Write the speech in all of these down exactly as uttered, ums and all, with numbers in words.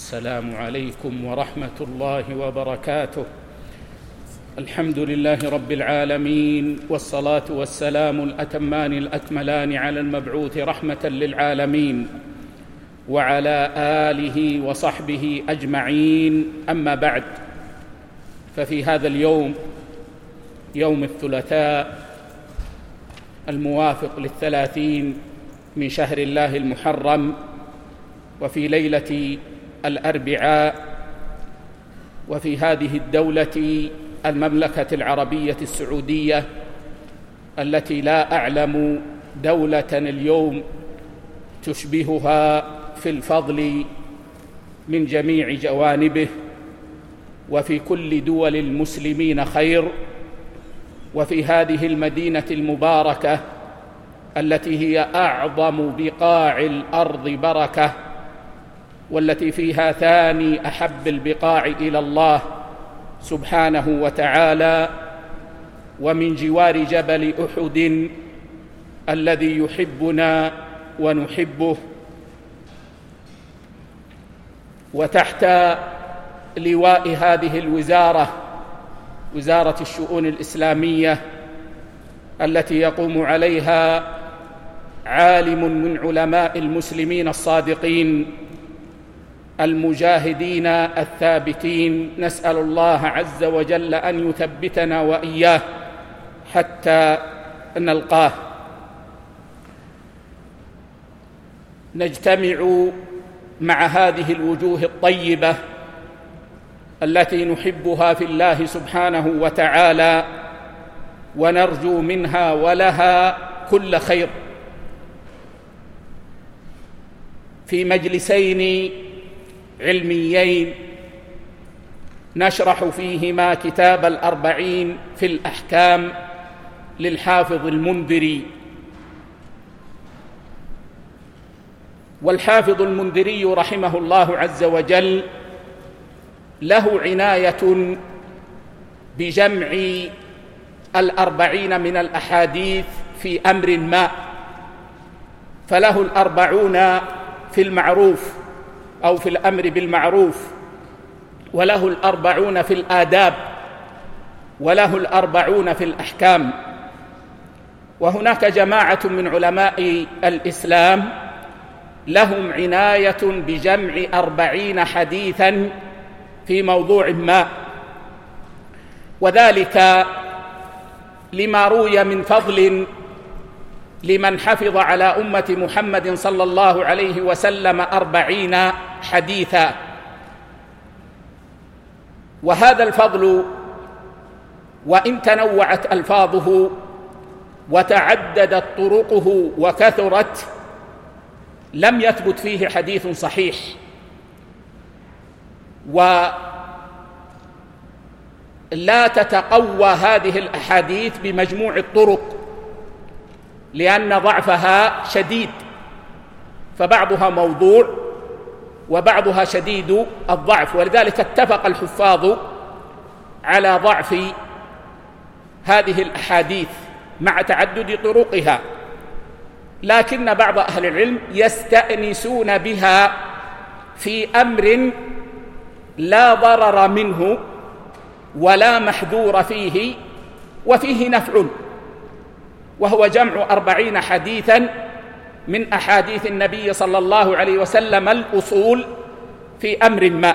السلام عليكم ورحمة الله وبركاته. الحمد لله رب العالمين، والصلاة والسلام الأتمان الأكملان على المبعوث رحمة للعالمين وعلى آله وصحبه أجمعين. أما بعد، ففي هذا اليوم، يوم الثلاثاء الموافق للثلاثين من شهر الله المحرم، وفي ليلة الأربعاء، وفي هذه الدولة المملكة العربية السعودية التي لا أعلم دولة اليوم تشبهها في الفضل من جميع جوانبه، وفي كل دول المسلمين خير، وفي هذه المدينة المباركة التي هي أعظم بقاع الأرض بركة، والتي فيها ثاني أحب البقاع إلى الله سبحانه وتعالى، ومن جوار جبل أحد الذي يحبنا ونحبه، وتحت لواء هذه الوزارة، وزارة الشؤون الإسلامية، التي يقوم عليها عالم من علماء المسلمين الصادقين المجاهدين الثابتين. نسأل الله عز وجل أن يثبتنا وإياه حتى نلقاه. نجتمع مع هذه الوجوه الطيبة التي نحبها في الله سبحانه وتعالى، ونرجو منها ولها كل خير، في مجلسين علميين نشرح فيهما كتاب الأربعين في الأحكام للحافظ المنذري. والحافظ المنذري رحمه الله عز وجل له عناية بجمع الأربعين من الأحاديث في أمر ما، فله الأربعون في المعروف أو في الأمر بالمعروف، وله الأربعون في الآداب، وله الأربعون في الأحكام. وهناك جماعة من علماء الإسلام لهم عناية بجمع أربعين حديثاً في موضوع ما، وذلك لما روي من فضل لمن حفظ على أمة محمد صلى الله عليه وسلم أربعين حديثا. وهذا الفضل وإن تنوعت ألفاظه وتعددت طرقه وكثرت، لم يثبت فيه حديث صحيح، ولا تتقوى هذه الأحاديث بمجموع الطرق لأن ضعفها شديد، فبعضها موضوع وبعضها شديد الضعف، ولذلك اتفق الحفاظ على ضعف هذه الأحاديث مع تعدد طرقها. لكن بعض أهل العلم يستأنسون بها في أمر لا ضرر منه ولا محذور فيه وفيه نفع، وهو جمع أربعين حديثاً من أحاديث النبي صلى الله عليه وسلم الأصول في أمر ما.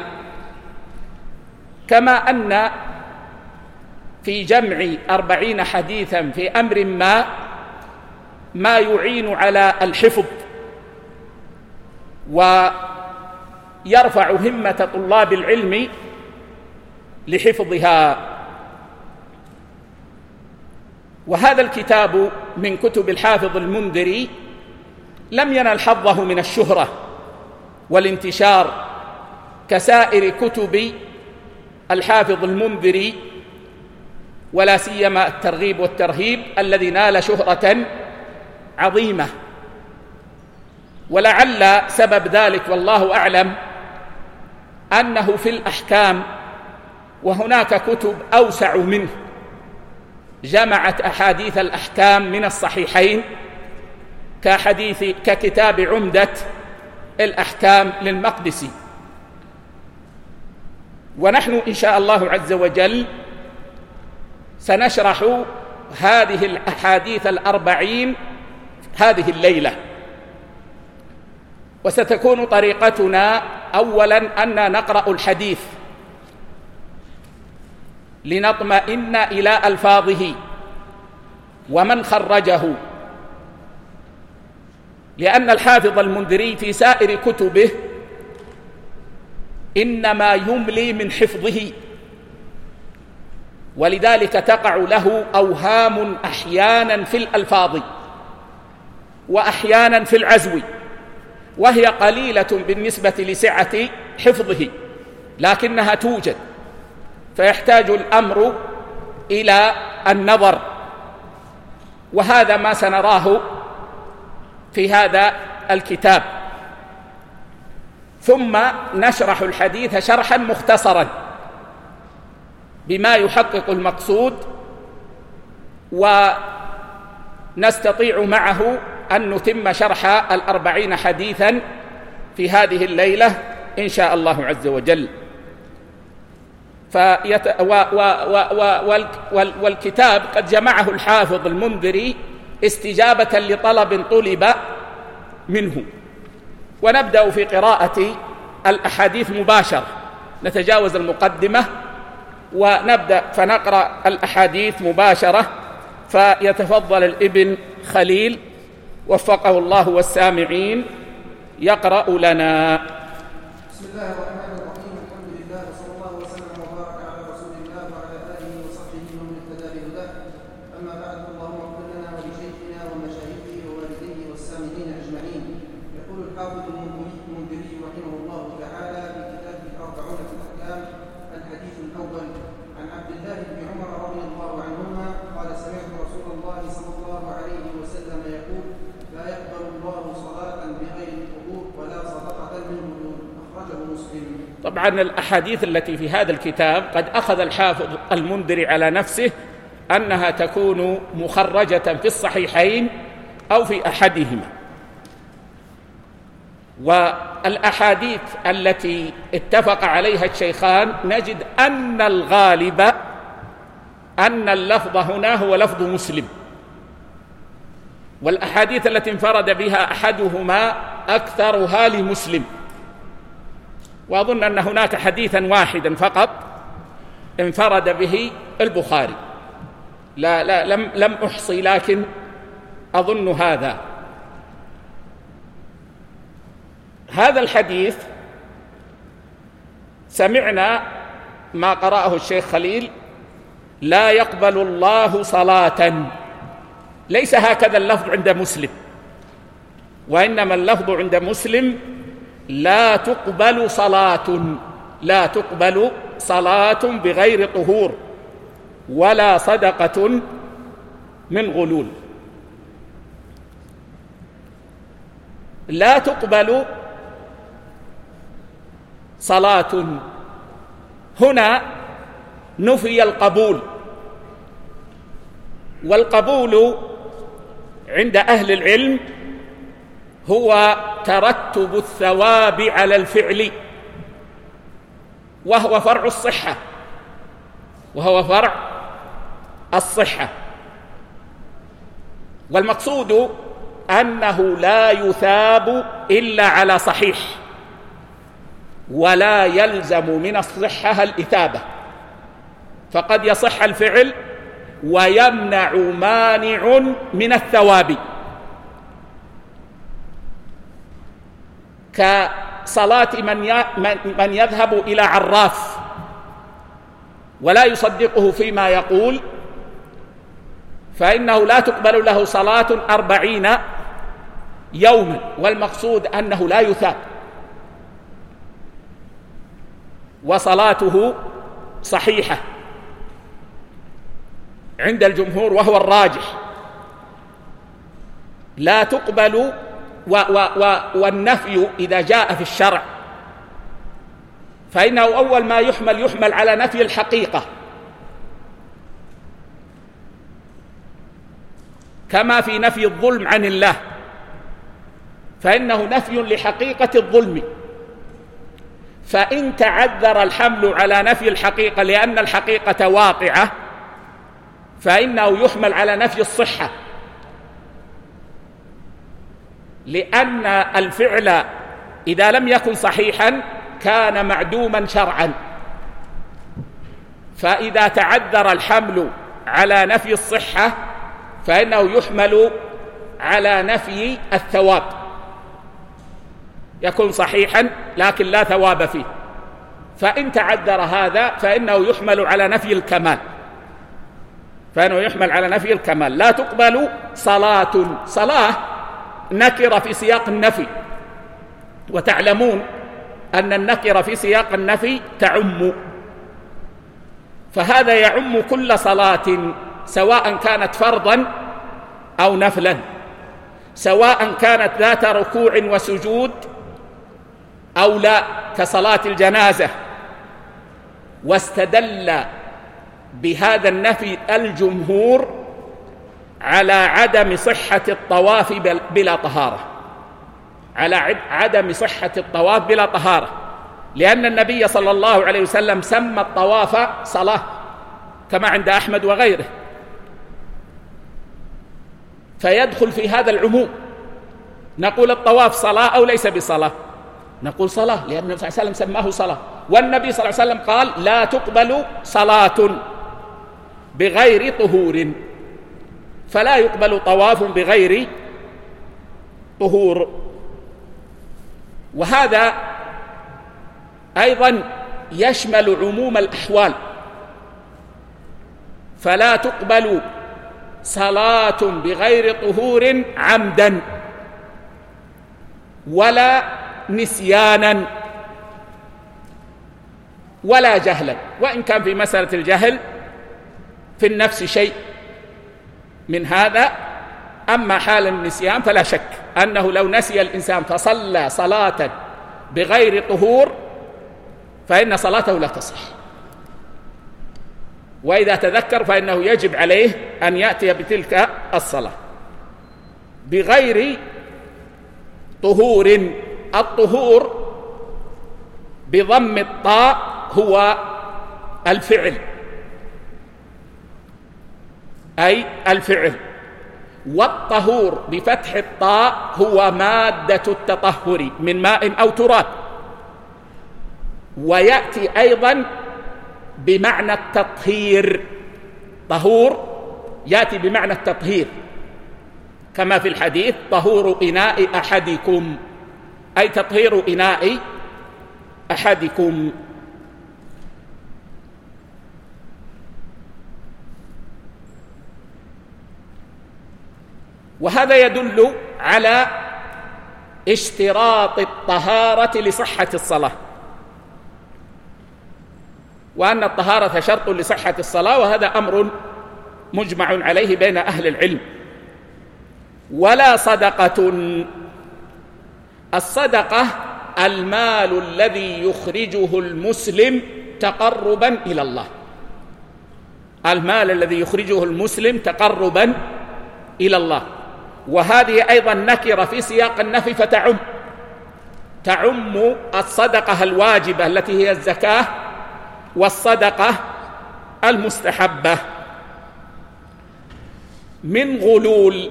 كما أن في جمع أربعين حديثاً في أمر ما ما يعين على الحفظ ويرفع همة طلاب العلم لحفظها. وهذا الكتاب من كتب الحافظ المنذري لم ينل حظه من الشهرة والانتشار كسائر كتب الحافظ المنذري، ولا سيما الترغيب والترهيب الذي نال شهرة عظيمة. ولعل سبب ذلك والله أعلم أنه في الأحكام وهناك كتب أوسع منه جمعت أحاديث الأحكام من الصحيحين كحديث ككتاب عمدة الأحكام للمقدسي، ونحن إن شاء الله عز وجل سنشرح هذه الأحاديث الأربعين هذه الليلة. وستكون طريقتنا أولا أن نقرأ الحديث لنطمئن إلى ألفاظه ومن خرجه، لأن الحافظ المنذري في سائر كتبه إنما يملي من حفظه، ولذلك تقع له أوهام أحيانا في الألفاظ وأحيانا في العزو، وهي قليلة بالنسبة لسعة حفظه، لكنها توجد، فيحتاج الأمر إلى النظر، وهذا ما سنراه في هذا الكتاب. ثم نشرح الحديث شرحا مختصرا بما يحقق المقصود، ونستطيع معه أن نتم شرح الأربعين حديثا في هذه الليلة إن شاء الله عز وجل. فيت... و... و... و... و... والكتاب قد جمعه الحافظ المنذري استجابة لطلب طلب منه. ونبدأ في قراءة الأحاديث مباشرة، نتجاوز المقدمة ونبدأ فنقرأ الأحاديث مباشرة. فيتفضل الابن خليل وفقه الله والسامعين يقرأ لنا. بسم الله الرحمن الرحيم. الحمد لله وصلى الله وسلم وبارك على رسول الله وعلى آله وصحبه ومن اهتدى بهداه. أما بعد، اللهم اغفر لنا ولشيخنا ومشايخه ووالديه والسامعين أجمعين. يقول الحافظ المنذري رحمه الله تعالى في كتابه أربعون في الأحكام: الحديث الأول عن عبد الله بن عمر رضي الله عنهما قال: سمعت رسول الله صلى الله عليه وسلم يقول: لا يقبل الله صلاة بغير طهور ولا صدقة من غلول. أخرجه مسلم. طبعا الأحاديث التي في هذا الكتاب قد أخذ الحافظ المنذري على نفسه أنها تكون مخرجة في الصحيحين أو في أحدهما. والأحاديث التي اتفق عليها الشيخان نجد أن الغالب أن اللفظ هنا هو لفظ مسلم، والأحاديث التي انفرد بها أحدهما أكثرها لمسلم. وأظن أن هناك حديثا واحدا فقط انفرد به البخاري، لا لا لم لم أحصي، لكن أظن هذا. هذا الحديث سمعنا ما قرأه الشيخ خليل: لا يقبل الله صلاة. ليس هكذا اللفظ عند مسلم، وإنما اللفظ عند مسلم: لا تقبل صلاة، لا تقبل صلاة بغير طهور ولا صدقة من غلول. لا تقبل صلاة هنا نفي القبول، والقبول عند أهل العلم هو ترتب الثواب على الفعل، وهو فرع الصحة، وهو فرع الصحة. والمقصود أنه لا يثاب إلا على صحيح، ولا يلزم من الصحة الإثابة، فقد يصح الفعل ويمنع مانع من الثواب، كصلاة من يذهب إلى عراف ولا يصدقه فيما يقول، فإنه لا تقبل له صلاة أربعين يوما، والمقصود أنه لا يثاب، وصلاته صحيحة عند الجمهور وهو الراجح. لا تقبل و و و والنفي إذا جاء في الشرع فإنه أول ما يحمل يحمل على نفي الحقيقة، كما في نفي الظلم عن الله، فإنه نفي لحقيقة الظلم. فإن تعذر الحمل على نفي الحقيقة لأن الحقيقة واقعة فإنه يحمل على نفي الصحة، لأن الفعل إذا لم يكن صحيحا كان معدوما شرعا، فإذا تعذر الحمل على نفي الصحة فإنه يحمل على نفي الثواب، يكون صحيحا لكن لا ثواب فيه. فإن تعذر هذا فإنه يحمل على نفي الكمال، فإنه يحمل على نفي الكمال. لا تقبل صلاة، صلاة نكرة في سياق النفي، وتعلمون أن النكرة في سياق النفي تعم، فهذا يعم كل صلاة سواء كانت فرضا أو نفلا، سواء كانت ذات ركوع وسجود أو لا، كصلاة الجنازة. واستدل بهذا النفي الجمهور على عدم صحة الطواف بلا طهارة، على عدم صحة الطواف بلا طهارة، لأن النبي صلى الله عليه وسلم سمى الطواف صلاة كما عند أحمد وغيره، فيدخل في هذا العموم. نقول الطواف صلاة أو ليس بصلاة؟ نقول صلاة، لأن النبي صلى الله عليه وسلم سماه صلاة، والنبي صلى الله عليه وسلم قال لا تقبل صلاة بغير طهور، فلا يقبل طواف بغير طهور. وهذا أيضا يشمل عموم الأحوال، فلا تقبل صلاة بغير طهور عمدا ولا نسيانا ولا جهلا، وإن كان في مسألة الجهل في النفس شيء من هذا. أما حال النسيان فلا شك أنه لو نسي الإنسان فصلى صلاة بغير طهور فإن صلاته لا تصح، وإذا تذكر فإنه يجب عليه أن يأتي بتلك الصلاة بغير طهور. الطهور بضم الطاء هو الفعل، أي الفعل، والطهور بفتح الطاء هو مادة التطهر من ماء أو تراب، ويأتي أيضا بمعنى التطهير. طهور يأتي بمعنى التطهير كما في الحديث طهور إناء أحدكم، أي تطهير إناء أحدكم. وهذا يدل على اشتراط الطهارة لصحة الصلاة، وأن الطهارة شرط لصحة الصلاة، وهذا أمر مجمع عليه بين أهل العلم. ولا صدقة، الصدقة المال الذي يخرجه المسلم تقربا إلى الله، المال الذي يخرجه المسلم تقربا إلى الله. وهذه أيضا نكرة في سياق النفي فتعم، تعم الصدقة الواجبة التي هي الزكاة والصدقة المستحبة. من غلول،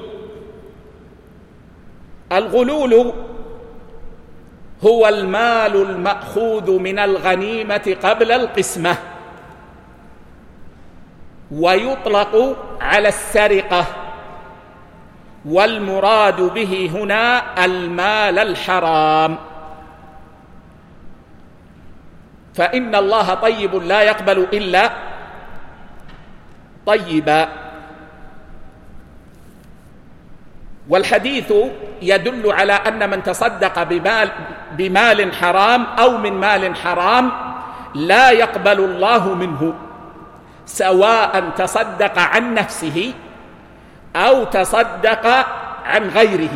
الغلول هو المال المأخوذ من الغنيمة قبل القسمة، ويطلق على السرقة، والمراد به هنا المال الحرام، فإن الله طيب لا يقبل إلا طيبا. والحديث يدل على أن من تصدق بمال, بمال حرام أو من مال حرام لا يقبل الله منه، سواء تصدق عن نفسه أو تصدق عن غيره،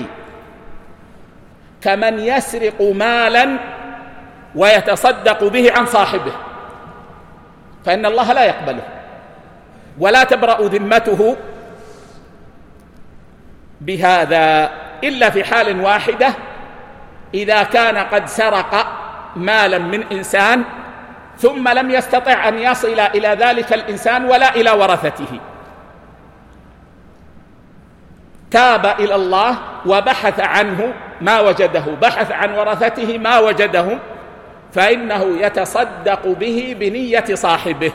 كمن يسرق مالا ويتصدق به عن صاحبه، فإن الله لا يقبله ولا تبرأ ذمته بهذا، إلا في حال واحدة، إذا كان قد سرق مالا من إنسان ثم لم يستطع أن يصل إلى ذلك الإنسان ولا إلى ورثته، تاب إلى الله وبحث عنه ما وجده، بحث عن ورثته ما وجدهم، فإنه يتصدق به بنية صاحبه.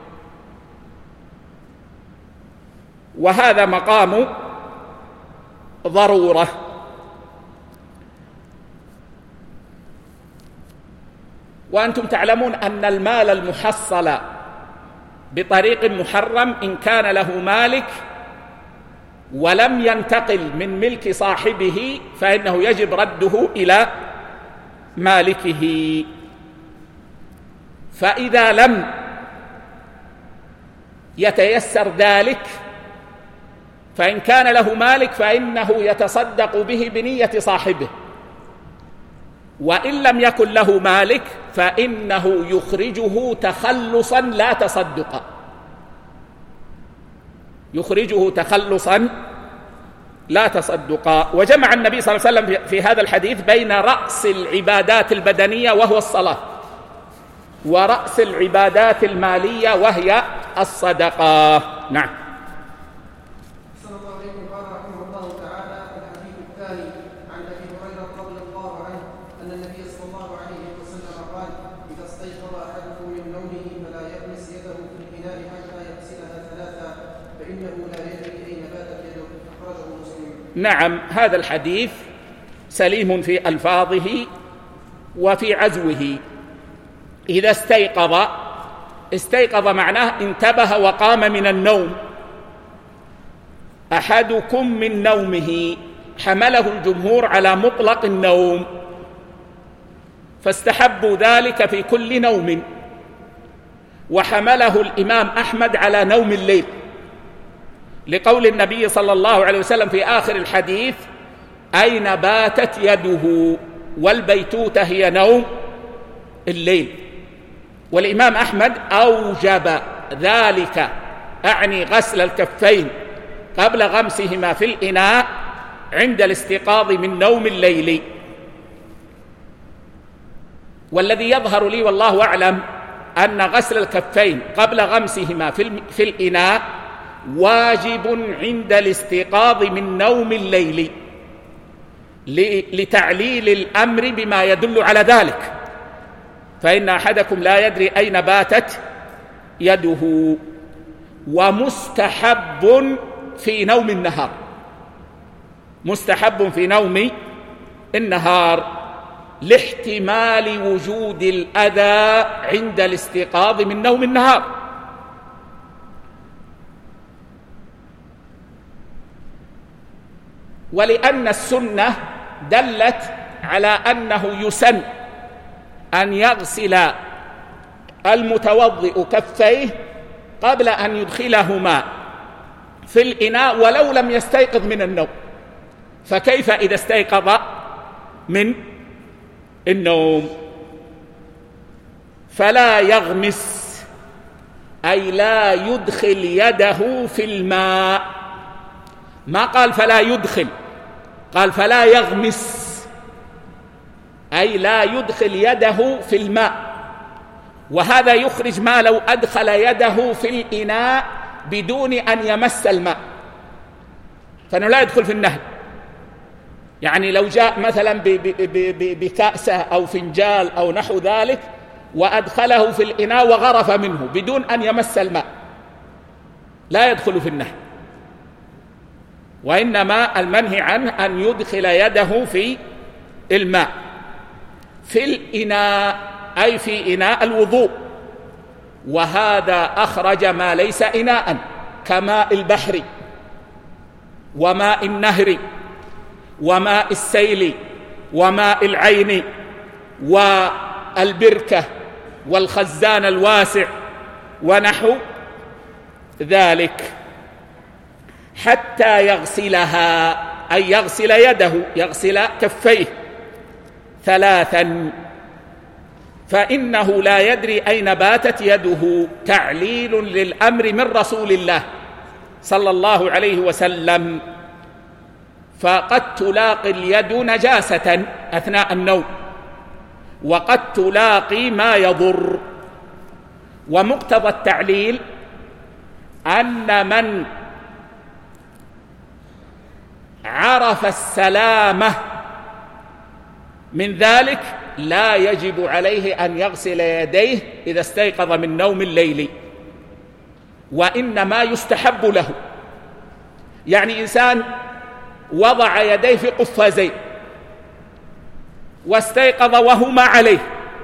وهذا مقام ضرورة. وأنتم تعلمون أن المال المحصل بطريق محرم إن كان له مالك ولم ينتقل من ملك صاحبه فإنه يجب رده إلى مالكه. فإذا لم يتيسر ذلك، فإن كان له مالك فإنه يتصدق به بنية صاحبه، وإن لم يكن له مالك فإنه يخرجه تخلصا لا تصدقا، يخرجه تخلصا لا تصدقا. وجمع النبي صلى الله عليه وسلم في هذا الحديث بين رأس العبادات البدنية وهو الصلاة، ورأس العبادات المالية وهي الصدقة. نعم. صلى الله عليه وسلم قال رحمه الله تعالى الحديث الثاني عن أبي هريرة رضي الله عنه أن النبي صلى الله عليه وسلم قال: إذا استيقظ أحدكم من نومه فلا يغمس يده في الإناء حتى يغسلها ثلاثا فإنه لا يدري أين باتت يده. أخرجه مسلم. نعم، هذا الحديث سليم في ألفاظه وفي عزوه. إذا استيقظ، استيقظ معناه انتبه وقام من النوم. أحدكم من نومه، حمله الجمهور على مطلق النوم، فاستحبوا ذلك في كل نوم، وحمله الإمام أحمد على نوم الليل، لقول النبي صلى الله عليه وسلم في آخر الحديث: أين باتت يده؟ والبيتوتة هي نوم الليل. والإمام أحمد أوجب ذلك، أعني غسل الكفين قبل غمسهما في الإناء عند الاستيقاظ من نوم الليل. والذي يظهر لي والله أعلم أن غسل الكفين قبل غمسهما في الإناء واجب عند الاستيقاظ من نوم الليل، لتعليل الأمر بما يدل على ذلك، فإن أحدكم لا يدري أين باتت يده. ومستحب في نوم النهار، مستحب في نوم النهار لاحتمال وجود الأذى عند الاستيقاظ من نوم النهار. ولأن السنة دلت على أنه يسن أن يغسل المتوضئ كفيه قبل أن يدخلهما في الإناء ولو لم يستيقظ من النوم، فكيف إذا استيقظ من النوم؟ فلا يغمس، أي لا يدخل يده في الماء، ما قال فلا يدخل، قال فلا يغمس، أي لا يدخل يده في الماء. وهذا يخرج ما لو أدخل يده في الإناء بدون أن يمس الماء، فإنه لا يدخل في النهي. يعني لو جاء مثلا بكأسة أو فنجال أو نحو ذلك وأدخله في الإناء وغرف منه بدون أن يمس الماء، لا يدخل في النهي. وإنما المنهي عنه أن يدخل يده في الماء في الإناء، أي في إناء الوضوء. وهذا أخرج ما ليس إناء كماء البحر وماء النهر وماء السيل وماء العين والبركة والخزان الواسع ونحو ذلك، حتى يغسلها، أي يغسل يده، يغسل كفيه ثلاثا، فإنه لا يدري أين باتت يده، تعليل للأمر من رسول الله صلى الله عليه وسلم. فقد تلاقي اليد نجاسة أثناء النوم، وقد تلاقي ما يضر. ومقتضى التعليل أن من عرف السلامة من ذلك لا يجب عليه أن يغسل يديه إذا استيقظ من نوم الليل، وإنما يستحب له. يعني إنسان وضع يديه في قفازين واستيقظ وهما عليه،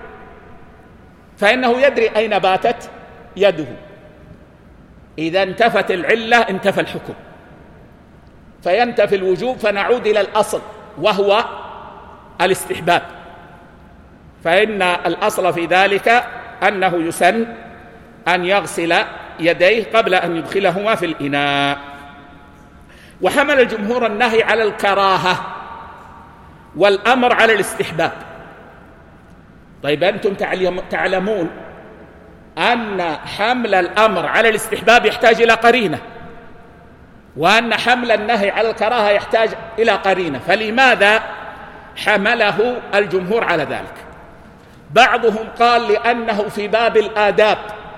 فإنه يدري أين باتت يده. إذا انتفت العلة انتفى الحكم، فينتفي الوجوب، فنعود إلى الأصل وهو الاستحباب. فإن الأصل في ذلك أنه يسن أن يغسل يديه قبل أن يدخلهما في الإناء. وحمل الجمهور النهي على الكراهة والأمر على الاستحباب. طيب أنتم تعلمون أن حمل الأمر على الاستحباب يحتاج إلى قرينة، وأن حمل النهي على الكراهة يحتاج إلى قرينة، فلماذا حمله الجمهور على ذلك؟ بعضهم قال لأنه في باب الآداب،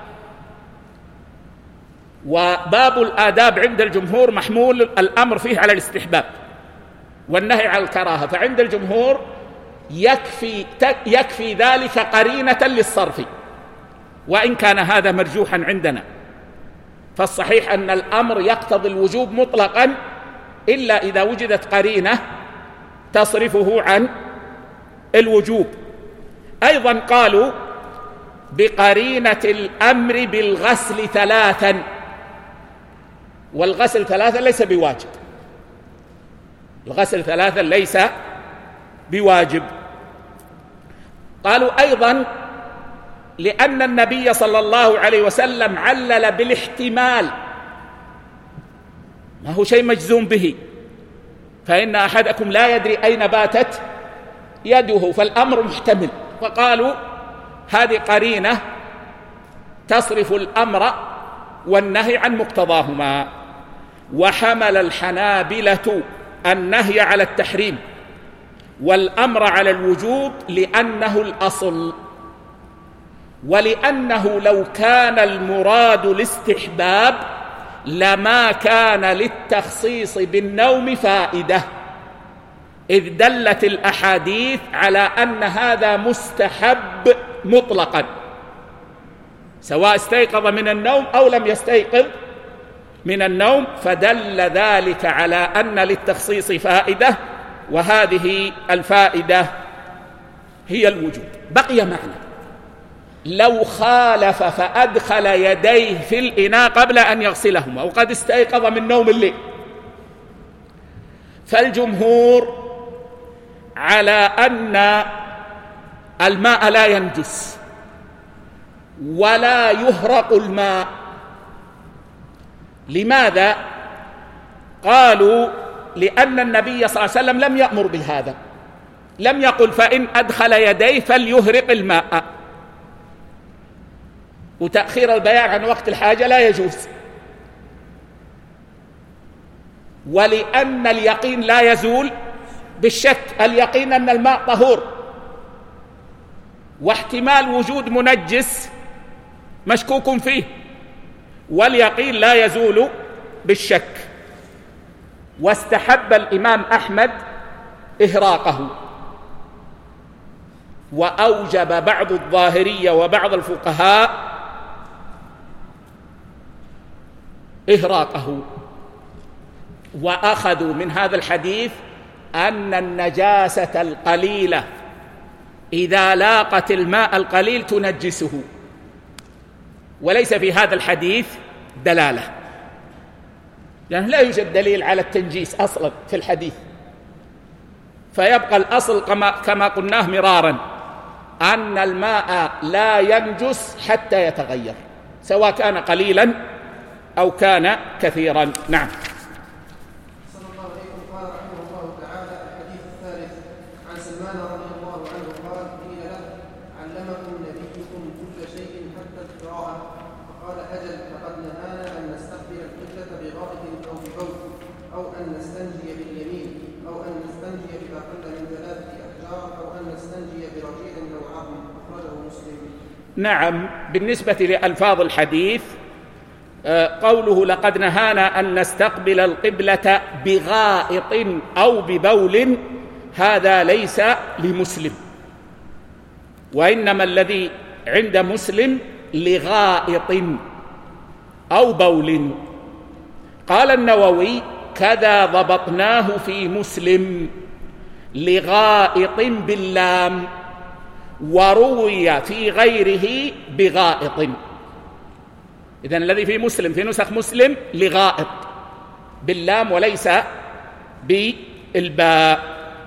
وباب الآداب عند الجمهور محمول الأمر فيه على الاستحباب والنهي على الكراهة، فعند الجمهور يكفي, يكفي ذلك قرينة للصرف، وإن كان هذا مرجوحا عندنا. فالصحيح أن الأمر يقتضي الوجوب مطلقا إلا إذا وجدت قرينة تصرفه عن الوجوب. أيضا قالوا بقرينة الأمر بالغسل ثلاثا، والغسل ثلاثا ليس بواجب، الغسل ثلاثا ليس بواجب. قالوا أيضا لأن النبي صلى الله عليه وسلم علل بالاحتمال، ما هو شيء مجزوم به، فإن أحدكم لا يدري أين باتت يده، فالأمر محتمل، فقالوا هذه قرينة تصرف الأمر والنهي عن مقتضاهما. وحمل الحنابلة النهي على التحريم والأمر على الوجوب لأنه الأصل، ولأنه لو كان المراد الاستحباب لما كان للتخصيص بالنوم فائدة، إذ دلت الأحاديث على أن هذا مستحب مطلقا، سواء استيقظ من النوم أو لم يستيقظ من النوم، فدل ذلك على أن للتخصيص فائدة، وهذه الفائدة هي الوجوب. بقي معنى لو خالف فأدخل يديه في الإناء قبل أن يغسلهما وقد استيقظ من نوم الليل، فالجمهور على أن الماء لا ينجس ولا يهرق الماء. لماذا؟ قالوا لأن النبي صلى الله عليه وسلم لم يأمر بهذا، لم يقل فإن أدخل يديه فليهرق الماء، وتأخير البيان عن وقت الحاجة لا يجوز. ولأن اليقين لا يزول بالشك، اليقين أن الماء طهور، واحتمال وجود منجس مشكوك فيه، واليقين لا يزول بالشك. واستحب الإمام أحمد إهراقه، وأوجب بعض الظاهرية وبعض الفقهاء إهراقه، وأخذوا من هذا الحديث أن النجاسة القليلة إذا لاقت الماء القليل تنجسه، وليس في هذا الحديث دلالة، يعني لا يوجد دليل على التنجيس أصلا في الحديث. فيبقى الأصل كما, كما قلناه مرارا أن الماء لا ينجس حتى يتغير، سواء كان قليلا أو كان كثيرا. نعم. صلى الله عليه قال رحمه الله تعالى: الحديث الثالث عن سلمان رضي الله عنه قال: قيل له: علمكم نبيكم كل شيء حتى القراءة؟ فقال: أجل، فقد نهانا أن نستقبل القبلة بغائط أو ببول، أو أن نستنجي باليمين، أو أن نستنجي إذا قل من ثلاثة أحجار، أو أن نستنجي برجل وجيدا له عظم أخرجه مسلم. نعم. بالنسبة لألفاظ الحديث قوله لقد نهانا أن نستقبل القبلة بغائط أو ببول، هذا ليس لمسلم، وإنما الذي عند مسلم لغائط أو بول. قال النووي كذا ضبطناه في مسلم لغائط باللام، وروي في غيره بغائط. إذن الذي في مسلم في نسخ مسلم لغائط باللام وليس بالباء.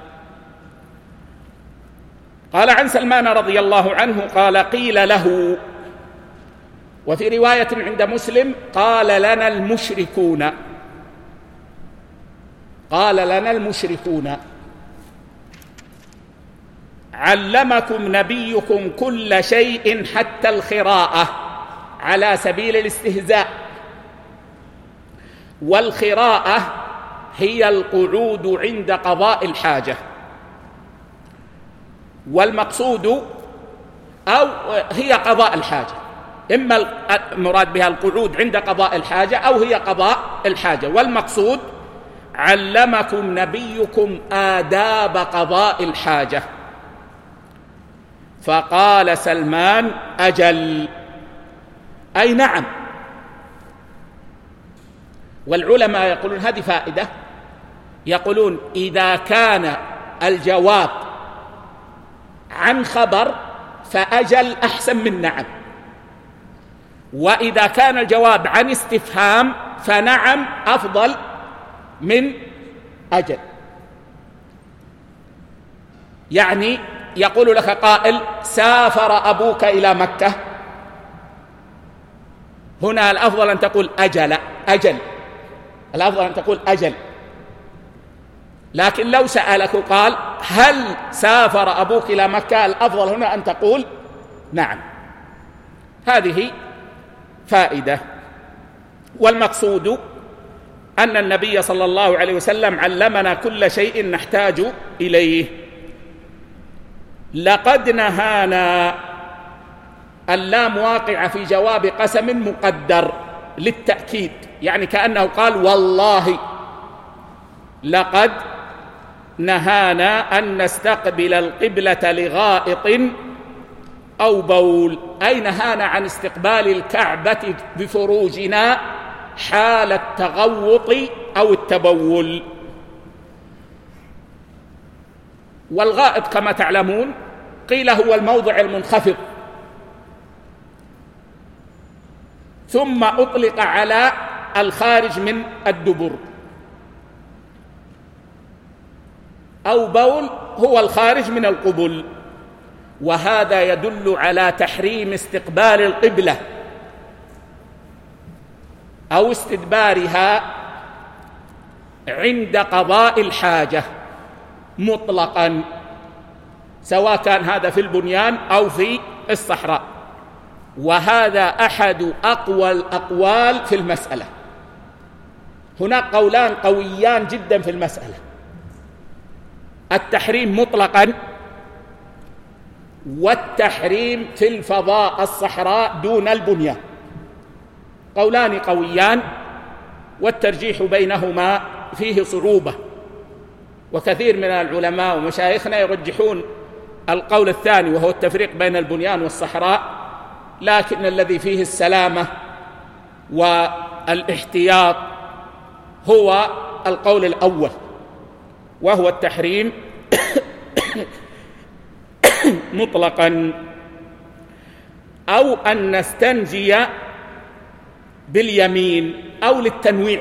قال عن سلمان رضي الله عنه قال قيل له، وفي رواية عند مسلم قال لنا المشركون، قال لنا المشركون علمكم نبيكم كل شيء حتى الخراءة، على سبيل الاستهزاء. والخراءة هي القعود عند قضاء الحاجة، والمقصود أو هي قضاء الحاجة، إما المراد بها القعود عند قضاء الحاجة أو هي قضاء الحاجة، والمقصود علمكم نبيكم آداب قضاء الحاجة. فقال سلمان أجل، أي نعم. والعلماء يقولون هذه فائدة، يقولون إذا كان الجواب عن خبر فأجل أحسن من نعم، وإذا كان الجواب عن استفهام فنعم أفضل من أجل. يعني يقول لك قائل سافر أبوك إلى مكة، هنا الأفضل أن تقول أجل، أجل الأفضل أن تقول أجل. لكن لو سألك قال هل سافر أبوك إلى مكة، الأفضل هنا أن تقول نعم. هذه فائدة. والمقصود أن النبي صلى الله عليه وسلم علمنا كل شيء نحتاج إليه. لقد نهانا، اللام واقعة في جواب قسم مقدر للتأكيد، يعني كأنه قال والله لقد نهانا أن نستقبل القبلة لغائط أو بول، أي نهانا عن استقبال الكعبة بفروجنا حال التغوط أو التبول. والغائط كما تعلمون قيل هو الموضع المنخفض، ثم أطلق على الخارج من الدبر، أو بول هو الخارج من القبل. وهذا يدل على تحريم استقبال القبلة أو استدبارها عند قضاء الحاجة مطلقا، سواء كان هذا في البنيان أو في الصحراء. وهذا أحد أقوى الأقوال في المسألة. هناك قولان قويان جدا في المسألة: التحريم مطلقا، والتحريم في الفضاء الصحراء دون البنيان. قولان قويان، والترجيح بينهما فيه صعوبة، وكثير من العلماء ومشايخنا يرجحون القول الثاني وهو التفريق بين البنيان والصحراء، لكن الذي فيه السلامة والاحتياط هو القول الأول، وهو التحريم مطلقا. أو أن نستنجي باليمين، أو للتنويع،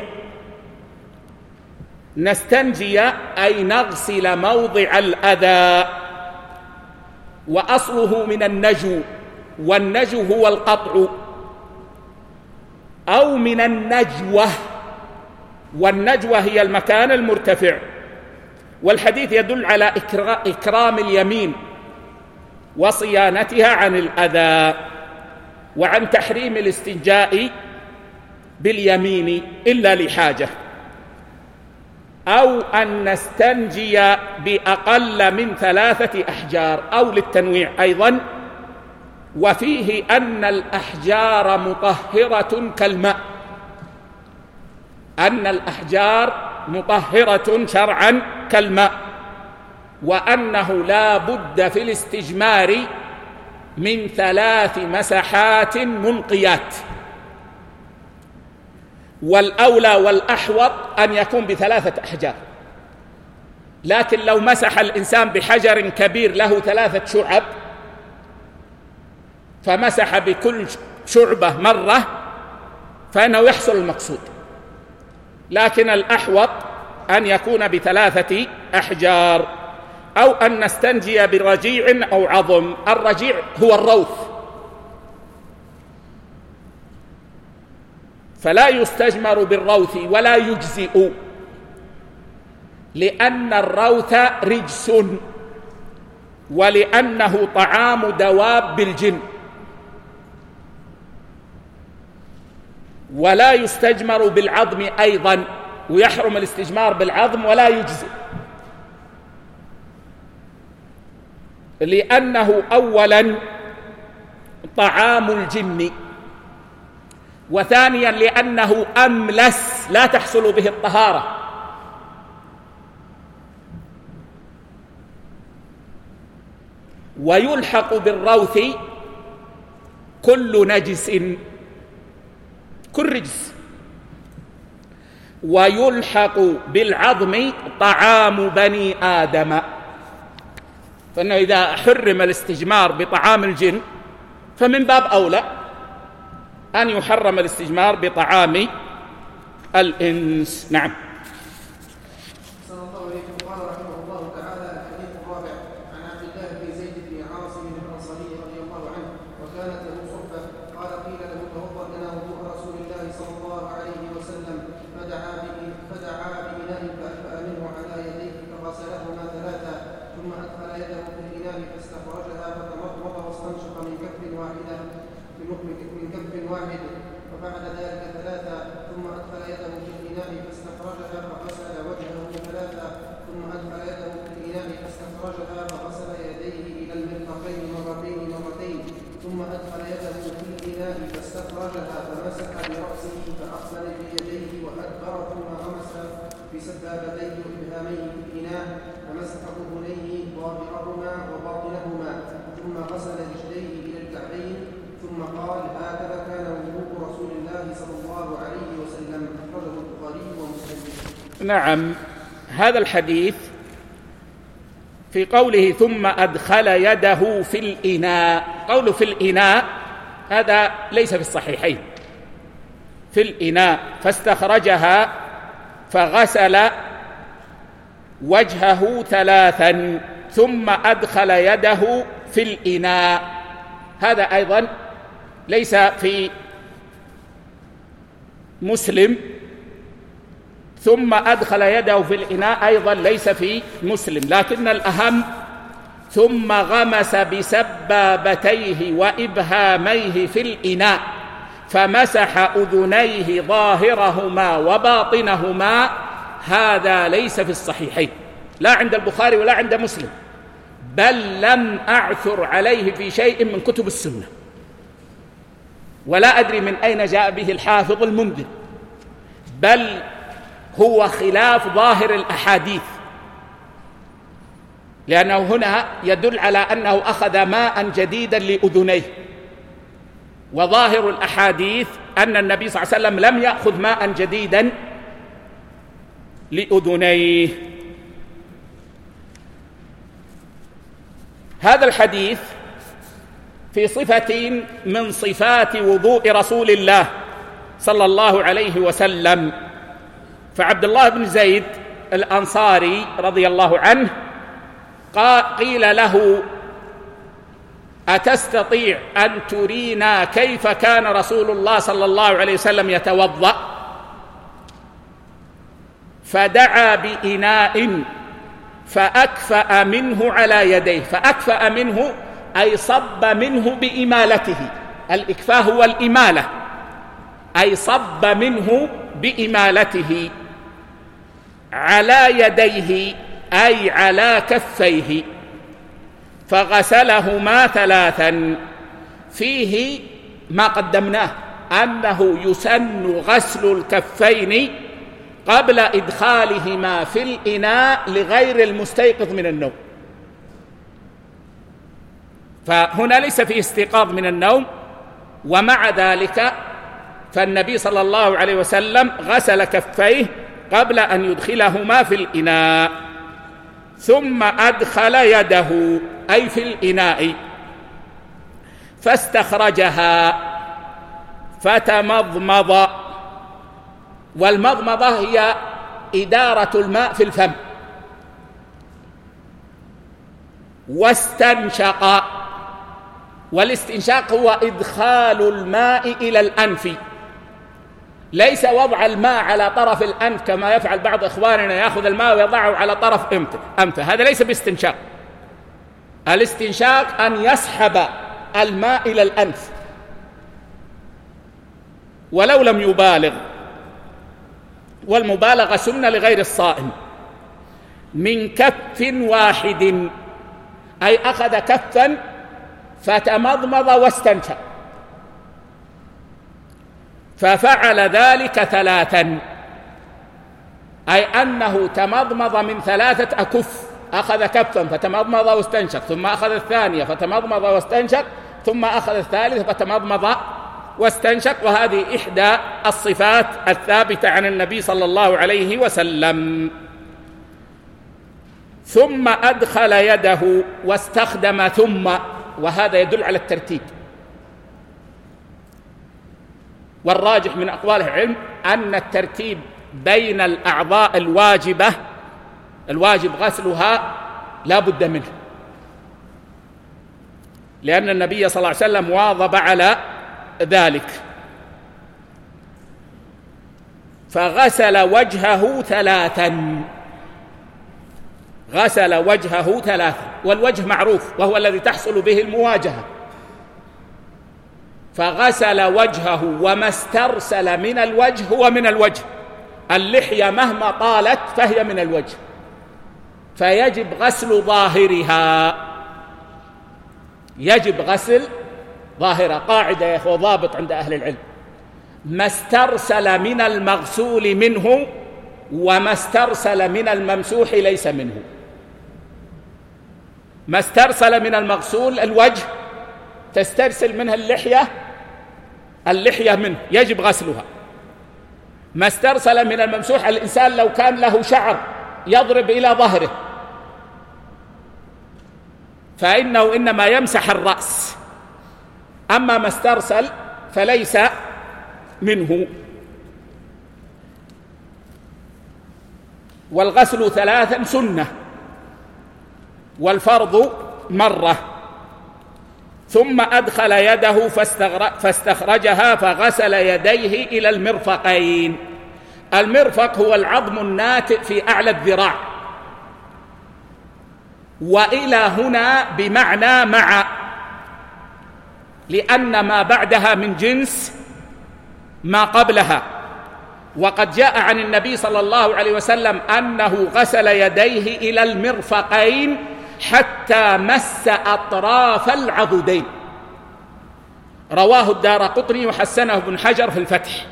نستنجي أي نغسل موضع الأذى، وأصله من النجو، والنجو هو القطع، أو من النجوة، والنجوة هي المكان المرتفع. والحديث يدل على إكرام اليمين وصيانتها عن الأذى، وعن تحريم الاستنجاء باليمين إلا لحاجة. أو أن نستنجي بأقل من ثلاثة أحجار، أو للتنويع أيضا. وفيه أن الأحجار مطهرة كالماء، أن الأحجار مطهرة شرعا كالماء، وأنه لا بد في الاستجمار من ثلاث مسحات منقيات، والأولى والأحوط أن يكون بثلاثة أحجار. لكن لو مسح الإنسان بحجر كبير له ثلاثة شعب فمسح بكل شعبة مرة فإنه يحصل المقصود، لكن الأحوط أن يكون بثلاثة أحجار. أو أن نستنجي برجيع أو عظم. الرجيع هو الروث، فلا يستجمر بالروث ولا يجزئ، لأن الروث رجس ولأنه طعام دواب الجن. ولا يستجمر بالعظم أيضا، ويحرم الاستجمار بالعظم ولا يجزئ، لأنه أولا طعام الجن، وثانيا لأنه أملس لا تحصل به الطهارة، ويلحق بالروث كل نجس، كل رجس، ويلحق بالعظم طعام بني آدم. فإنه إذا حرم الاستجمار بطعام الجن فمن باب أولى أن يحرم الاستجمار بطعام الإنس. نعم. صلى الله عليه وسلم. قال رحمه الله تعالى: الحديث الرابع عن عبد الله بن زيد بن عاصم الأنصاري رضي الله عنه، وكانت له صحبة. قال: قيل له: توضأ لنا وضوء رسول الله صلى الله عليه وسلم، فدعا فدعا بإناء فألفأ منه على يديه فغسلهما ثلاثا، ثم أدخل يده في الإناء فاستخرجها فتمضمض واستنشق من كف واحدة من كف واحد، ففعل ذلك ثلاثا، ثم أدخل يده في الإناء فاستخرجها فغسل وجهه ثلاثا، ثم أدخل يده في الإناء فاستخرجها فغسل يديه إلى المرفقين مرتين مرتين، ثم أدخل يده في الإناء فاستخرجها فمسح برأسه فأقبل بيديه وأدبر، ثم غمس بسبابتيه وإبهاميه في الإناء فمسح أذنيه ظاهرهما وباطنهما، ثم غسل رجليه إلى الكعبين، ثم قال: هكذا كان وضوء رسول الله صلى الله عليه وسلم. أخرجه البخاري ومسلم. نعم. هذا الحديث في قوله ثم أدخل يده في الإناء، قوله في الإناء هذا ليس في الصحيحين. في الإناء فاستخرجها فغسل وجهه ثلاثا ثم أدخل يده في الإناء، هذا أيضا ليس في مسلم. ثم أدخل يده في الإناء أيضا ليس في مسلم، لكن الأهم ثم غمس بسبابتيه وإبهاميه في الإناء فمسح أذنيه ظاهرهما وباطنهما، هذا ليس في الصحيحين، لا عند البخاري ولا عند مسلم، بل لم أعثر عليه في شيء من كتب السنة، ولا أدري من أين جاء به الحافظ المنذر، بل هو خلاف ظاهر الأحاديث، لأنه هنا يدل على أنه أخذ ماء جديدا لأذنيه، وظاهر الأحاديث أن النبي صلى الله عليه وسلم لم يأخذ ماء جديدا لأذنيه. هذا الحديث في صفة من صفات وضوء رسول الله صلى الله عليه وسلم. فعبد الله بن زيد الأنصاري رضي الله عنه قيل له: أتستطيع أن ترينا كيف كان رسول الله صلى الله عليه وسلم يتوضأ؟ فدعا بإناء فأكفأ منه على يديه، فأكفأ منه أي صب منه بإمالته، الإكفاء هو الإمالة، أي صب منه بإمالته على يديه أي على كفيه، فغسلهما ثلاثا. فيه ما قدمناه أنه يسن غسل الكفين قبل إدخالهما في الإناء لغير المستيقظ من النوم، فهنا ليس فيه استيقاظ من النوم. ومع ذلك فالنبي صلى الله عليه وسلم غسل كفيه قبل أن يدخلهما في الإناء، ثم أدخل يده أي في الإناء فاستخرجها فتمضمض، والمضمضة هي إدارة الماء في الفم، واستنشق، والاستنشاق هو إدخال الماء إلى الأنف، ليس وضع الماء على طرف الأنف كما يفعل بعض إخواننا، يأخذ الماء ويضعه على طرف أنفه، هذا ليس باستنشاق. الاستنشاق أن يسحب الماء إلى الأنف، ولو لم يبالغ، والمبالغة سنة لغير الصائم. من كف واحد أي أخذ كفا فتمضمض واستنشق، ففعل ذلك ثلاثا، أي أنه تمضمض من ثلاثة أكف، أخذ كفا فتمضمض واستنشق، ثم أخذ الثانية فتمضمض واستنشق، ثم أخذ الثالثة فتمضمض واستنشق. وهذه إحدى الصفات الثابتة عن النبي صلى الله عليه وسلم. ثم أدخل يده واستخدم ثم، وهذا يدل على الترتيب، والراجح من أقوال العلم أن الترتيب بين الأعضاء الواجبة الواجب غسلها لا بد منه، لأن النبي صلى الله عليه وسلم واظب على ذلك. فغسل وجهه ثلاثا، غسل وجهه ثلاثا، والوجه معروف وهو الذي تحصل به المواجهة، فغسل وجهه وما استرسل من الوجه هو من الوجه، اللحية مهما طالت فهي من الوجه، فيجب غسل ظاهرها، يجب غسل ظاهرة. قاعدة يا أخوة ضابط عند أهل العلم: ما استرسل من المغسول منه وما استرسل من الممسوح ليس منه. ما استرسل من المغسول الوجه، تسترسل منها اللحية، اللحية منه يجب غسلها. ما استرسل من الممسوح، الإنسان لو كان له شعر يضرب إلى ظهره فإنه إنما يمسح الرأس، أما ما استرسل فليس منه. والغسل ثلاثا سنة، والفرض مرة. ثم أدخل يده فاستخرجها فغسل يديه إلى المرفقين. المرفق هو العظم الناتئ في أعلى الذراع، وإلى هنا بمعنى مع، لأن ما بعدها من جنس ما قبلها. وقد جاء عن النبي صلى الله عليه وسلم أنه غسل يديه إلى المرفقين حتى مس أطراف العضدين، رواه الدارقطني وحسنه ابن حجر في الفتح،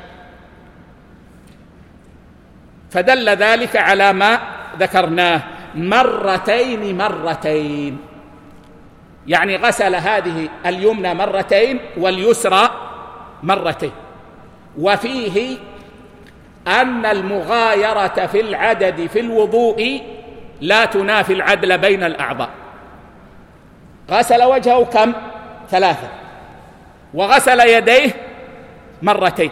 فدل ذلك على ما ذكرناه. مرتين مرتين، يعني غسل هذه اليمنى مرتين واليسرى مرتين. وفيه أن المغايرة في العدد في الوضوء لا تنافي العدل بين الأعضاء. غسل وجهه كم؟ ثلاثة، وغسل يديه مرتين.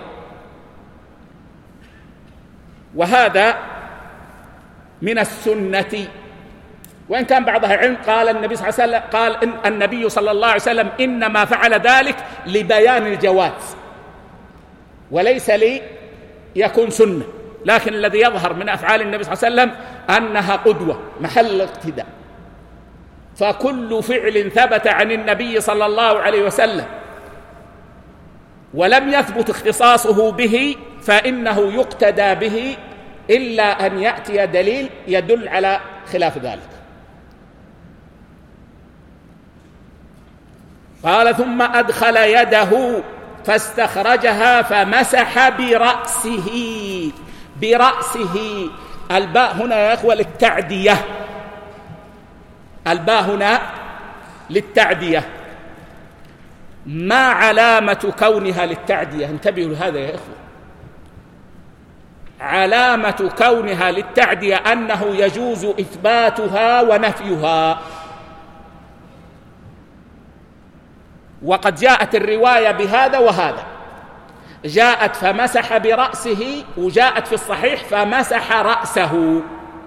وهذا من السنة، وإن كان بعض أهل العلم قال النبي صلى الله عليه وسلم قال إن النبي صلى الله عليه وسلم إنما فعل ذلك لبيان الجواز وليس لي يكون سنة، لكن الذي يظهر من أفعال النبي صلى الله عليه وسلم أنها قدوة محل اقتداء. فكل فعل ثبت عن النبي صلى الله عليه وسلم ولم يثبت اختصاصه به فإنه يقتدى به إلا أن يأتي دليل يدل على خلاف ذلك. قال ثم أدخل يده فاستخرجها فمسح برأسه. برأسه، الباء هنا يا أخوة للتعدية، الباء هنا للتعدية. ما علامة كونها للتعدية؟ انتبهوا لهذا يا إخوة. علامة كونها للتعدية أنه يجوز إثباتها ونفيها. وقد جاءت الرواية بهذا وهذا، جاءت فمسح برأسه، وجاءت في الصحيح فمسح رأسه،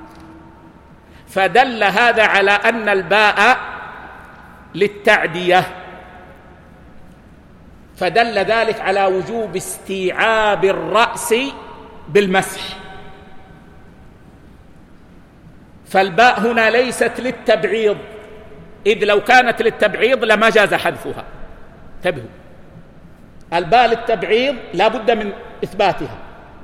فدل هذا على أن الباء للتعدية، فدل ذلك على وجوب استيعاب الرأس بالمسح. فالباء هنا ليست للتبعيض، إذ لو كانت للتبعيض لما جاز حذفها. انتبهوا، الباء للتبعيض لا بد من إثباتها،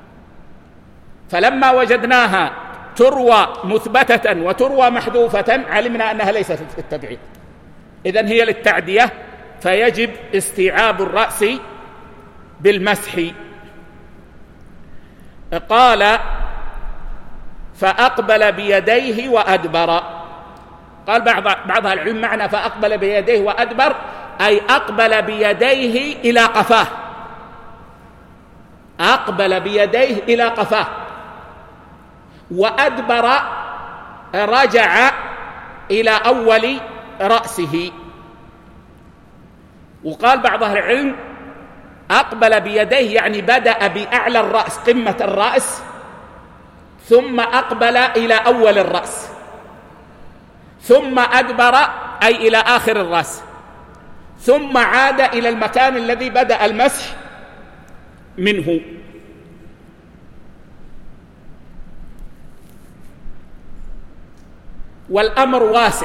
فلما وجدناها تروى مثبتة وتروى محذوفة علمنا أنها ليست للتبعيض، إذن هي للتعدية، فيجب استيعاب الرأس بالمسح. قال فأقبل بيديه وأدبر. قال بعض بعض العلم معنى فأقبل بيديه وأدبر أي أقبل بيديه إلى قفاه، أقبل بيديه إلى قفاه، وأدبر رجع إلى أول رأسه. وقال بعض أهل العلم أقبل بيديه يعني بدأ بأعلى الرأس، قمة الرأس، ثم أقبل إلى أول الرأس، ثم أدبر أي إلى آخر الرأس، ثم عاد إلى المكان الذي بدأ المسح منه. والأمر واسع،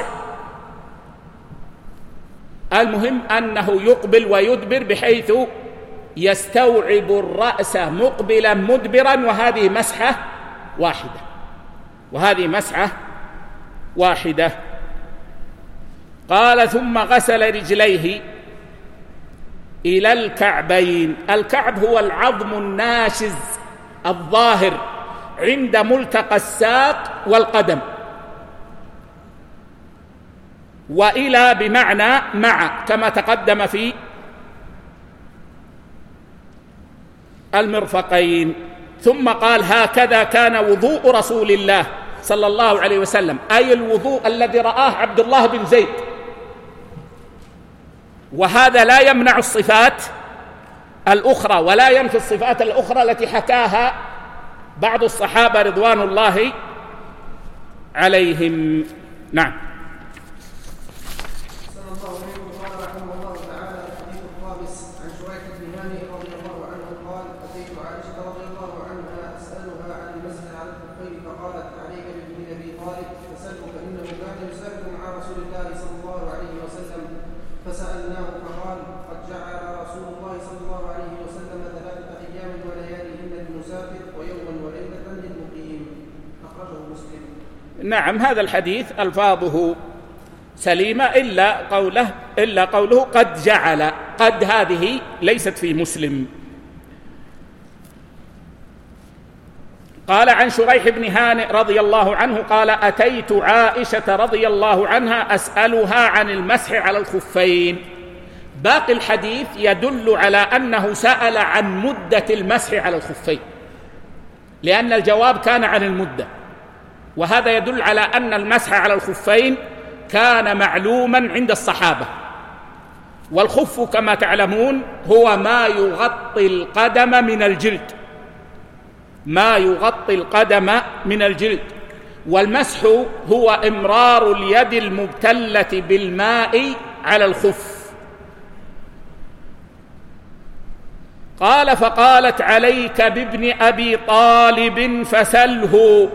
المهم أنه يقبل ويدبر بحيث يستوعب الرأس مقبلا مدبرا، وهذه مسحة واحدة، وهذه مسحة واحدة. قال ثم غسل رجليه إلى الكعبين. الكعب هو العظم الناشز الظاهر عند ملتقى الساق والقدم، وإلى بمعنى مع كما تقدم في المرفقين. ثم قال هكذا كان وضوء رسول الله صلى الله عليه وسلم، أي الوضوء الذي رآه عبد الله بن زيد. وهذا لا يمنع الصفات الأخرى ولا ينفي الصفات الأخرى التي حكاها بعض الصحابة رضوان الله عليهم. نعم. نعم، هذا الحديث ألفاظه سليمة إلا قوله إلا قوله قد جعل. قد هذه ليست في مسلم. قال عن شريح بن هانئ رضي الله عنه قال أتيت عائشة رضي الله عنها أسألها عن المسح على الخفين. باقي الحديث يدل على أنه سأل عن مدة المسح على الخفين، لأن الجواب كان عن المدة، وهذا يدل على أن المسح على الخفين كان معلوما عند الصحابة. والخف كما تعلمون هو ما يغطي القدم من الجلد، ما يغطي القدم من الجلد. والمسح هو إمرار اليد المبتلة بالماء على الخف. قال فقالت عليك بابن أبي طالب فسله.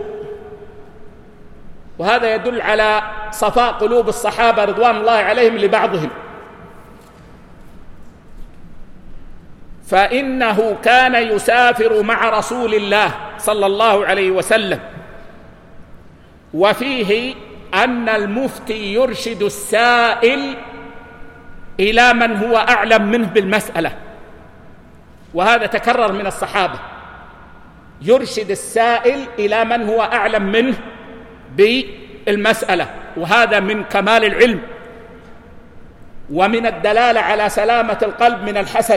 وهذا يدل على صفاء قلوب الصحابة رضوان الله عليهم لبعضهم، فإنه كان يسافر مع رسول الله صلى الله عليه وسلم، وفيه أن المفتي يرشد السائل إلى من هو أعلم منه بالمسألة، وهذا تكرر من الصحابة، يرشد السائل إلى من هو أعلم منه بالمسألة، وهذا من كمال العلم ومن الدلالة على سلامة القلب من الحسد.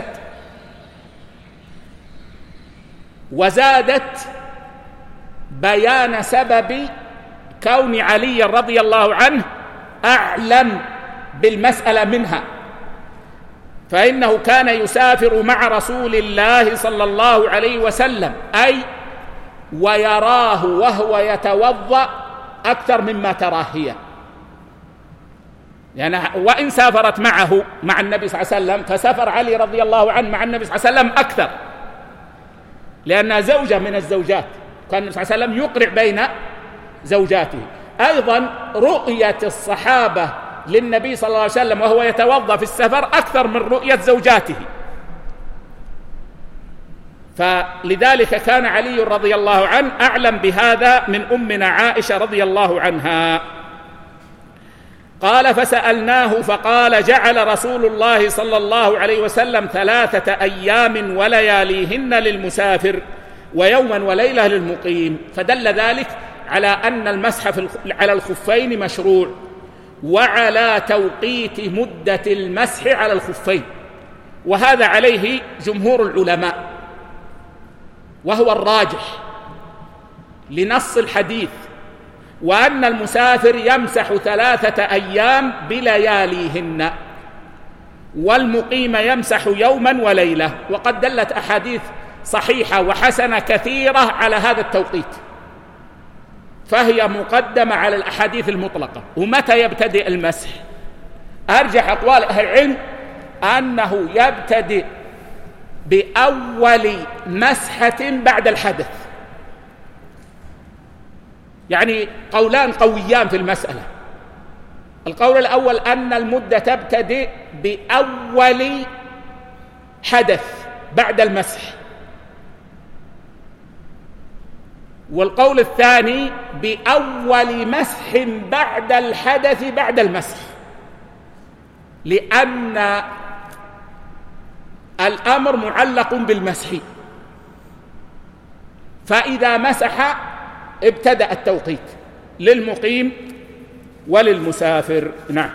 وزادت بيان سبب كون علي رضي الله عنه أعلم بالمسألة منها، فإنه كان يسافر مع رسول الله صلى الله عليه وسلم، أي ويراه وهو يتوضأ أكثر مما تراه هي، يعني وإن سافرت معه مع النبي صلى الله عليه وسلم فسافر علي رضي الله عنه مع النبي صلى الله عليه وسلم أكثر، لأنها زوجة من الزوجات، كان النبي صلى الله عليه وسلم يقرع بين زوجاته. أيضا رؤية الصحابة للنبي صلى الله عليه وسلم وهو يتوضأ في السفر أكثر من رؤية زوجاته، فلذلك كان علي رضي الله عنه أعلم بهذا من أمنا عائشة رضي الله عنها. قال: فسألناه فقال: جعل رسول الله صلى الله عليه وسلم ثلاثة أيام ولياليهن للمسافر ويوما وليلة للمقيم، فدل ذلك على أن المسح على الخفين مشروع، وعلى توقيت مدة المسح على الخفين، وهذا عليه جمهور العلماء، وهو الراجح لنص الحديث، وأن المسافر يمسح ثلاثة أيام بلياليهن، والمقيم يمسح يوما وليلة، وقد دلت أحاديث صحيحة وحسنة كثيرة على هذا التوقيت، فهي مقدمة على الأحاديث المطلقة. ومتى يبتدئ المسح؟ أرجح أقوال أهل العلم أنه يبتدئ بأول مسحة بعد الحدث، يعني قولان قويان في المسألة. القول الأول أن المدة تبتدئ بأول حدث بعد المسح، والقول الثاني بأول مسح بعد الحدث بعد المسح، لأن الأمر معلق بالمسح، فإذا مسح ابتدأ التوقيت للمقيم وللمسافر. نعم.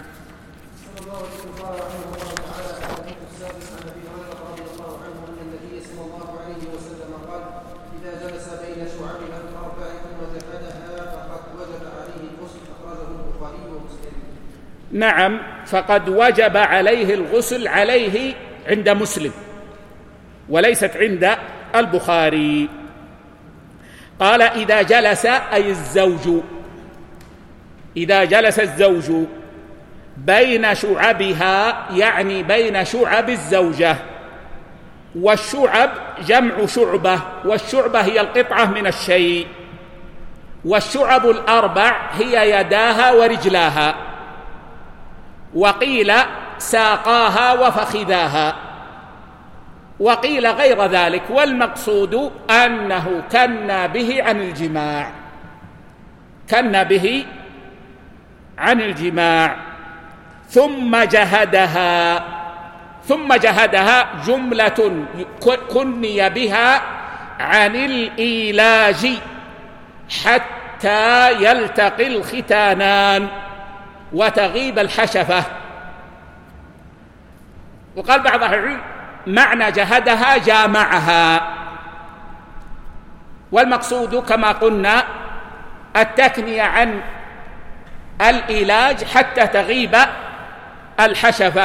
نعم، فقد وجب عليه الغسل، عليه عند مسلم وليست عند البخاري. قال: إذا جلس، أي الزوج، إذا جلس الزوج بين شعبها، يعني بين شعب الزوجة، والشعب جمع شعبة، والشعبة هي القطعة من الشيء، والشعب الأربع هي يداها ورجلاها، وقيل ساقاها وفخذاها، وقيل غير ذلك، والمقصود أنه كنى به عن الجماع، كنى به عن الجماع. ثم جهدها، ثم جهدها جملة كني بها عن الإيلاج حتى يلتقي الختانان وتغيب الحشفة. وقال بعض أهل العلم معنى جهدها جامعها، والمقصود كما قلنا التكنية عن العلاج حتى تغيب الحشفة.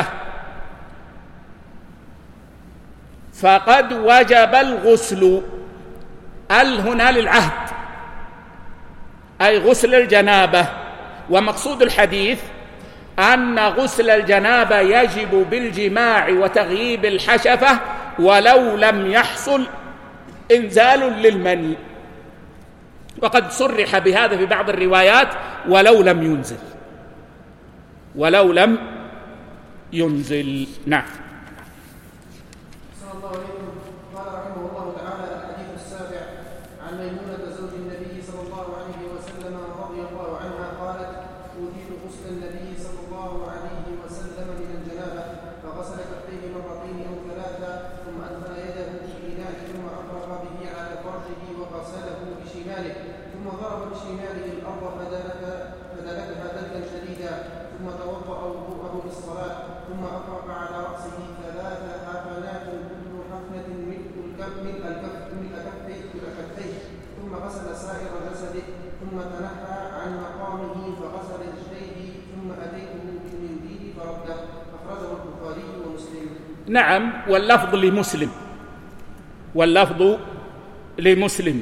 فقد وجب الغسل، ال هنا للعهد، أي غسل الجنابة، ومقصود الحديث أن غسل الجنابة يجب بالجماع وتغييب الحشفة ولو لم يحصل إنزال للمني، وقد صرح بهذا في بعض الروايات ولو لم ينزل، ولو لم ينزل. نعم. صلى الله عليه وسلم. قال رحمه الله تعالى: الحديث السابع عن ميمونة زوج النبي صلى الله عليه وسلم رضي الله عنها قالت: أوتيت غسل النبي صلى الله عليه وسلم من الجنابة فغسل كفيه مرتين أو ثلاثة ثم أدخل يده في الإناء ثم أفرغ به على فرجه وغسله بشماله ثم ضرب بشماله الأرض فدلكها دلكا شديدا ثم توضأ وضوءه للصلاة ثم أفرغ على رأسه ثلاث حفنات كل حفنة ملء كفيه ثم غسل سائر جسده ثم تنحى عن مقامه فغسل رجليه ثم أتيته بالمنديل فرده. أخرجه البخاري ومسلم. نعم، واللفظ لمسلم واللفظ لمسلم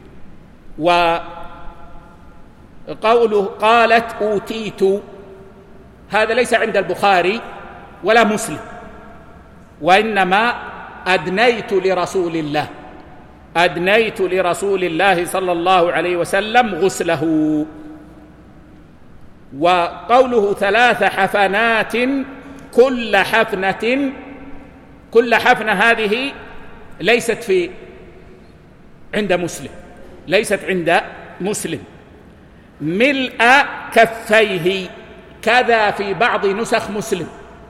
وقوله قالت أوتيت هذا ليس عند البخاري ولا مسلم، وإنما أدنيت لرسول الله أدنيت لرسول الله صلى الله عليه وسلم غسله. وقوله ثلاث حفنات كل حفنة كل حفنة هذه ليست في عند مسلم ليست عند مسلم ملء كفيه، كذا في بعض نسخ مسلم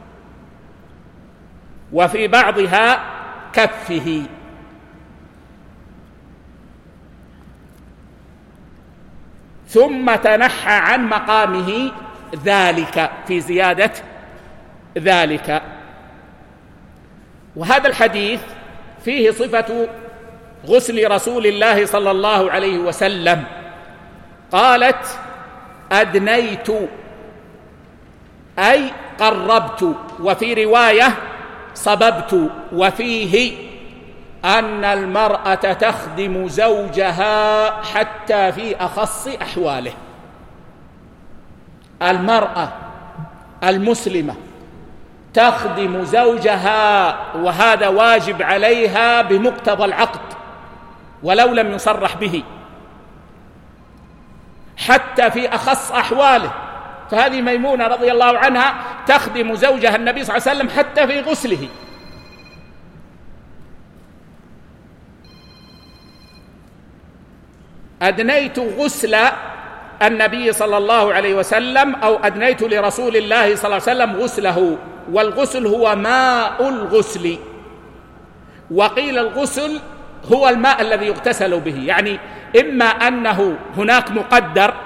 وفي بعضها كفه. ثم تنحى عن مقامه ذلك في زيادة ذلك. وهذا الحديث فيه صفة غسل رسول الله صلى الله عليه وسلم. قالت أدنيت أي قربت، وفي رواية صببت، وفيه أن المرأة تخدم زوجها حتى في أخص أحواله. المرأة المسلمة تخدم زوجها، وهذا واجب عليها بمقتضى العقد ولو لم يصرح به، حتى في أخص أحواله. فهذه ميمونة رضي الله عنها تخدم زوجها النبي صلى الله عليه وسلم حتى في غسله. أدنيت غسل النبي صلى الله عليه وسلم أو أدنيت لرسول الله صلى الله عليه وسلم غسله. والغسل هو ماء الغسل، وقيل الغسل هو الماء الذي يغتسل به، يعني إما أنه هناك مقدر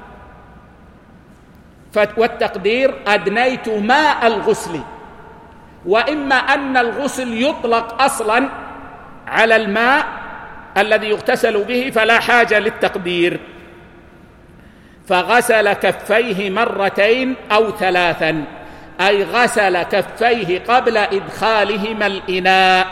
والتقدير أدنيت ماء الغسل، وإما أن الغسل يطلق أصلا على الماء الذي يغتسل به فلا حاجة للتقدير. فغسل كفيه مرتين أو ثلاثا، أي غسل كفيه قبل إدخالهما الإناء.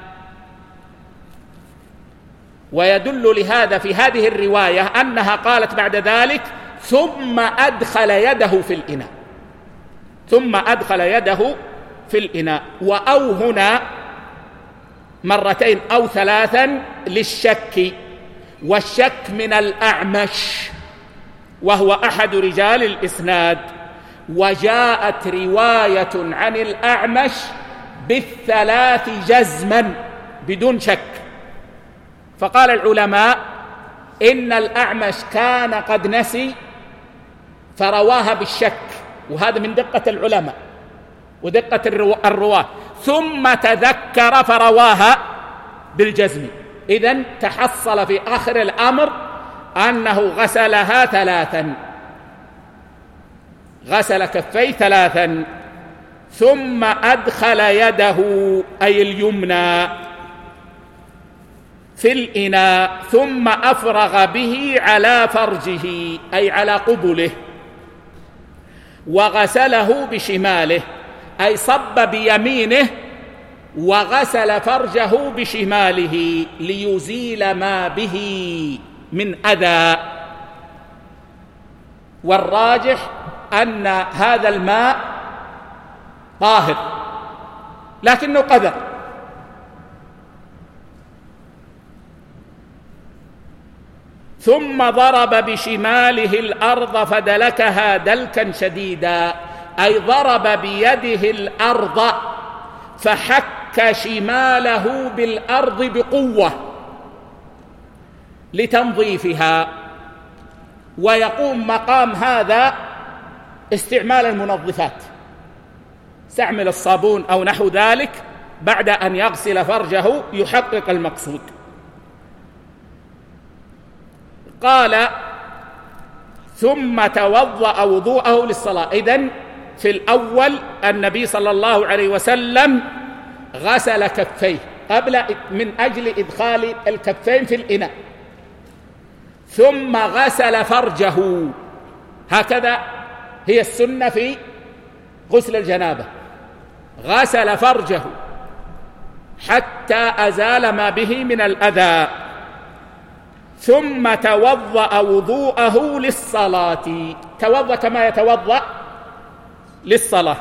ويدل لهذا في هذه الرواية أنها قالت بعد ذلك ثم أدخل يده في الإناء ثم أدخل يده في الإناء وأو هنا مرتين أو ثلاثا للشك، والشك من الأعمش وهو أحد رجال الإسناد. وجاءت رواية عن الأعمش بالثلاث جزما بدون شك، فقال العلماء إن الأعمش كان قد نسي فرواها بالشك، وهذا من دقة العلماء ودقة الرواة، ثم تذكر فرواها بالجزم. إذن تحصل في آخر الأمر أنه غسلها ثلاثا، غسل كفيه ثلاثا ثم أدخل يده أي اليمنى في الإناء ثم أفرغ به على فرجه أي على قبله، وغسله بشماله أي صب بيمينه وغسل فرجه بشماله ليزيل ما به من أذى. والراجح أن هذا الماء طاهر لكنه قذر، ثم ضرب بشماله الأرض فدلكها دلكا شديدا أي ضرب بيده الأرض فحك شماله بالأرض بقوة، لتنظيفها، ويقوم مقام هذا استعمال المنظفات، استعمل الصابون أو نحو ذلك بعد أن يغسل فرجه يحقق المقصود. قال ثم توضأ وضوءه للصلاة. إذن في الأول النبي صلى الله عليه وسلم غسل كفيه قبل من أجل إدخال الكفين في الإناء، ثم غسل فرجه، هكذا هي السنة في غسل الجنابة، غسل فرجه حتى أزال ما به من الأذى، ثم توضأ وضوءه للصلاة، توضأ كما يتوضأ للصلاة،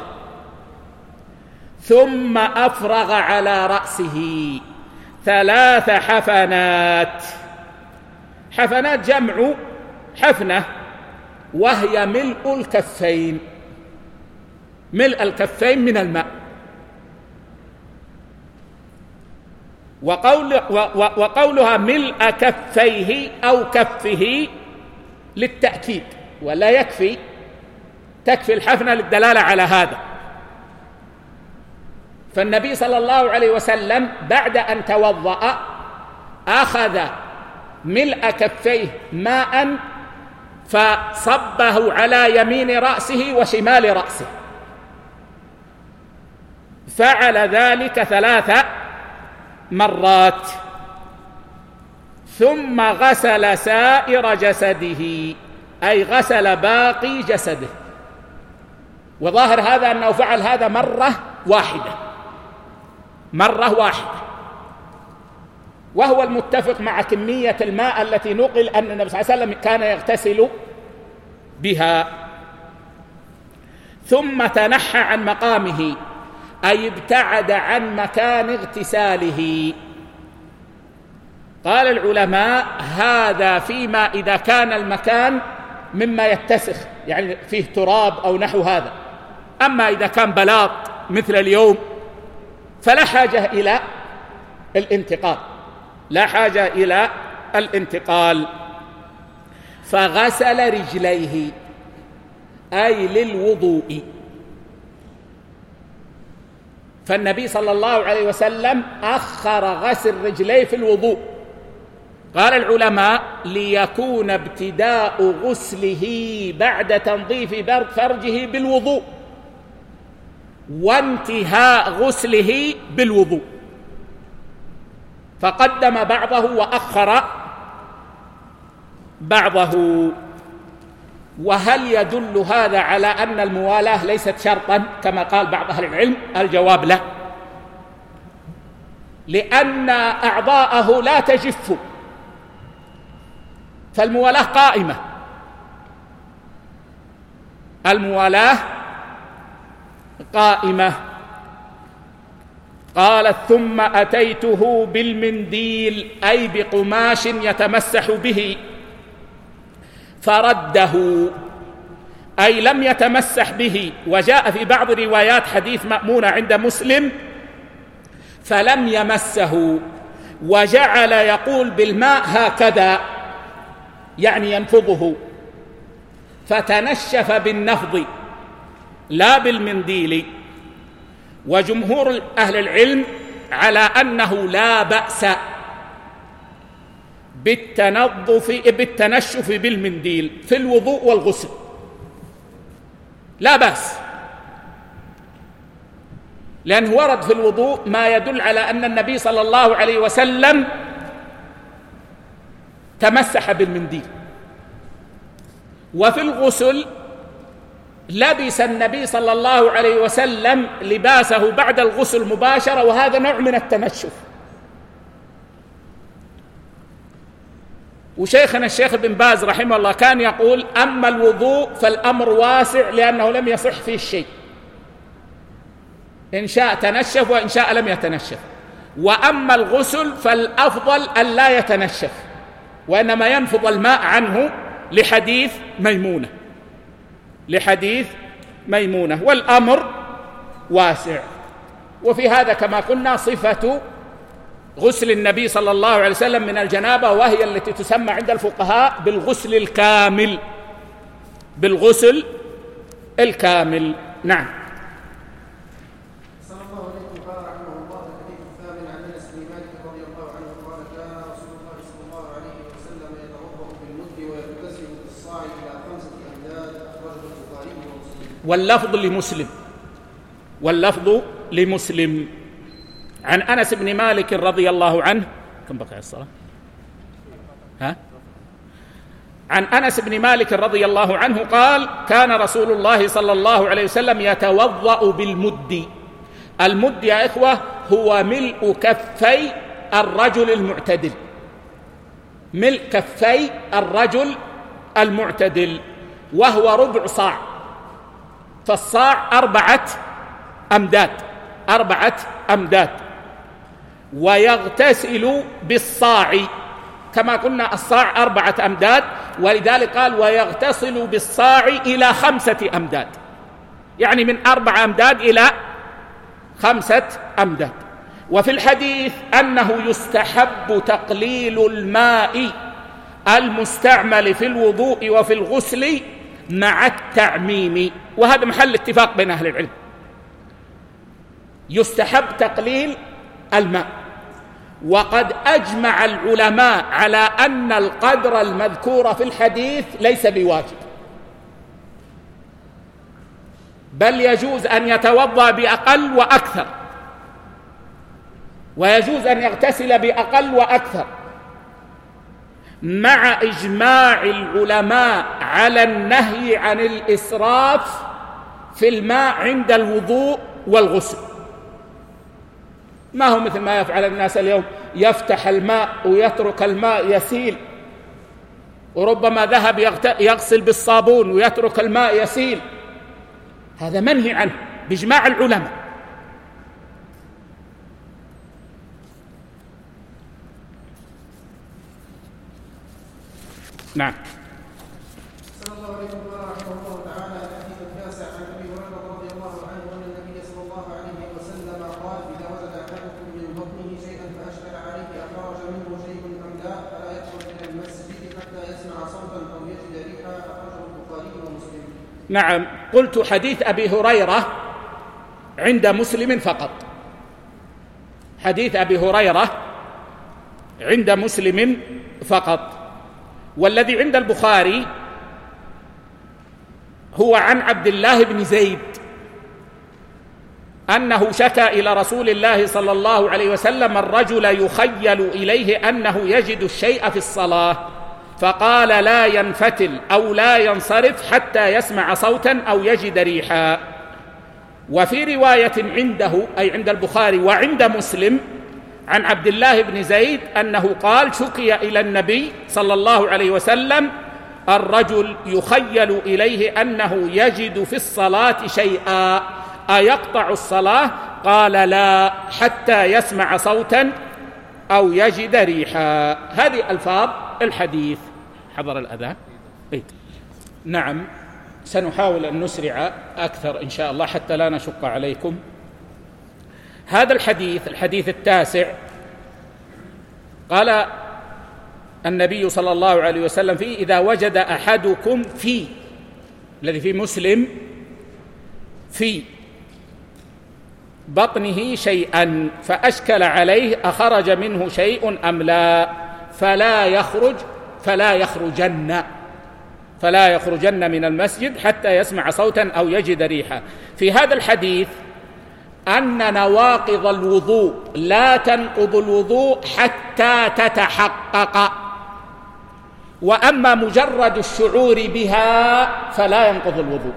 ثم أفرغ على رأسه ثلاث حفنات. حفنات جمع حفنة، وهي ملء الكفين، ملء الكفين من الماء. وقول وقولها ملء كفيه أو كفه للتأكيد، ولا يكفي، تكفي الحفنة للدلالة على هذا. فالنبي صلى الله عليه وسلم بعد أن توضأ أخذ ملء كفيه ماء فصبه على يمين رأسه وشمال رأسه، فعل ذلك ثلاث مرات، ثم غسل سائر جسده، أي غسل باقي جسده. وظاهر هذا أنه فعل هذا مرة واحدة، مرة واحدة، وهو المتفق مع كمية الماء التي نقل أن النبي صلى الله عليه وسلم كان يغتسل بها. ثم تنحى عن مقامه، أي ابتعد عن مكان اغتساله. قال العلماء هذا فيما إذا كان المكان مما يتسخ، يعني فيه تراب أو نحو هذا. أما إذا كان بلاط مثل اليوم فلا حاجة إلى الانتقال، لا حاجة إلى الانتقال. فغسل رجليه، أي للوضوء. فالنبي صلى الله عليه وسلم أخر غسل رجليه في الوضوء. قال العلماء ليكون ابتداء غسله بعد تنظيف فرجه بالوضوء، وانتهاء غسله بالوضوء، فقدم بعضه وأخر بعضه. وهل يدل هذا على أن الموالاة ليست شرطا كما قال بعض أهل العلم؟ الجواب لا، لأن أعضاءه لا تجف، فالموالاة قائمة، الموالاة قائمة. قال ثم أتيته بالمنديل، أي بقماش يتمسح به، فرده، أي لم يتمسح به. وجاء في بعض روايات حديث مأمونة عند مسلم فلم يمسه، وجعل يقول بالماء هكذا، يعني ينفضه، فتنشف بالنفض لا بالمنديل. وجمهور أهل العلم على أنه لا بأس بالتنظف بالتنشف بالمنديل في الوضوء والغسل، لا بأس، لأنه ورد في الوضوء ما يدل على أن النبي صلى الله عليه وسلم تمسح بالمنديل. وفي الغسل لبس النبي صلى الله عليه وسلم لباسه بعد الغسل مباشرة، وهذا نوع من التنشف. وشيخنا الشيخ بن باز رحمه الله كان يقول أما الوضوء فالأمر واسع، لأنه لم يصح فيه الشيء، إن شاء تنشف وإن شاء لم يتنشف. وأما الغسل فالأفضل أن لا يتنشف، وإنما ينفض الماء عنه لحديث ميمونة، لحديث ميمونة، والأمر واسع. وفي هذا كما قلنا صفة غسل النبي صلى الله عليه وسلم من الجنابة، وهي التي تسمى عند الفقهاء بالغسل الكامل، بالغسل الكامل. نعم. صلى الله عليه قال رحمه الله الحديث الثامن عن انس بن مالك رضي الله عنه قال كان رسول الله صلى الله عليه وسلم يتوضا بالمد ويغتسل بالصاع الى خمسه امداد، اخرجه البخاري ومسلم. واللفظ لمسلم، واللفظ لمسلم عن انس بن مالك رضي الله عنه. كم بقي الصلاه؟ ها؟ عن أنس بن مالك رضي الله عنه قال كان رسول الله صلى الله عليه وسلم يتوضأ بالمد. المد يا إخوة هو ملء كفي الرجل المعتدل، ملء كفي الرجل المعتدل، وهو ربع صاع، فالصاع أربعة أمداد، أربعة أمداد. ويغتسل بالصاع، كما قلنا الصاع أربعة أمداد، ولذلك قال ويغتسل بالصاع إلى خمسة أمداد، يعني من أربع أمداد إلى خمسة أمداد. وفي الحديث أنه يستحب تقليل الماء المستعمل في الوضوء وفي الغسل مع التعميم، وهذا محل اتفاق بين أهل العلم. يستحب تقليل الماء، وقد أجمع العلماء على أن القدر المذكور في الحديث ليس بواجب، بل يجوز أن يتوضأ بأقل وأكثر، ويجوز أن يغتسل بأقل وأكثر، مع إجماع العلماء على النهي عن الإسراف في الماء عند الوضوء والغسل. ما هو مثل ما يفعل الناس اليوم، يفتح الماء ويترك الماء يسيل، وربما ذهب يغسل بالصابون ويترك الماء يسيل. هذا منهي عنه بإجماع العلماء. نعم. صلى الله عليه وسلم رحمه الله تعالى الحديث التاسع عن ابي هريره رضي الله عنه ان النبي صلى الله عليه وسلم قال اذا وجد احدكم من بطنه شيئا فاشكل عليه اخرج منه شيء ام لا فلا يدخل الى المسجد حتى يسمع صوتا او يجد ريحا، اخرجه البخاري ومسلم. نعم. قلت حديث ابي هريره عند مسلم فقط، حديث ابي هريره عند مسلم فقط، والذي عند البخاري هو عن عبد الله بن زيد أنه شكى إلى رسول الله صلى الله عليه وسلم الرجل يخيل إليه أنه يجد الشيء في الصلاة، فقال لا ينفتل أو لا ينصرف حتى يسمع صوتا أو يجد ريحا. وفي رواية عنده أي عند البخاري وعند مسلم عن عبد الله بن زيد أنه قال شكي إلى النبي صلى الله عليه وسلم الرجل يخيل إليه أنه يجد في الصلاة شيئا أيقطع الصلاة؟ قال لا حتى يسمع صوتا أو يجد ريحا. هذه ألفاظ الحديث. حضر الأذان؟ إيه؟ نعم. سنحاول أن نسرع أكثر إن شاء الله حتى لا نشق عليكم. هذا الحديث الحديث التاسع قال النبي صلى الله عليه وسلم فيه إذا وجد أحدكم في، الذي في مسلم، في بطنه شيئا فأشكل عليه أخرج منه شيء أم لا فلا يخرج فلا يخرجن فلا يخرجن من المسجد حتى يسمع صوتا أو يجد ريحا. في هذا الحديث أن نواقض الوضوء لا تنقض الوضوء حتى تتحقق، وأما مجرد الشعور بها فلا ينقض الوضوء.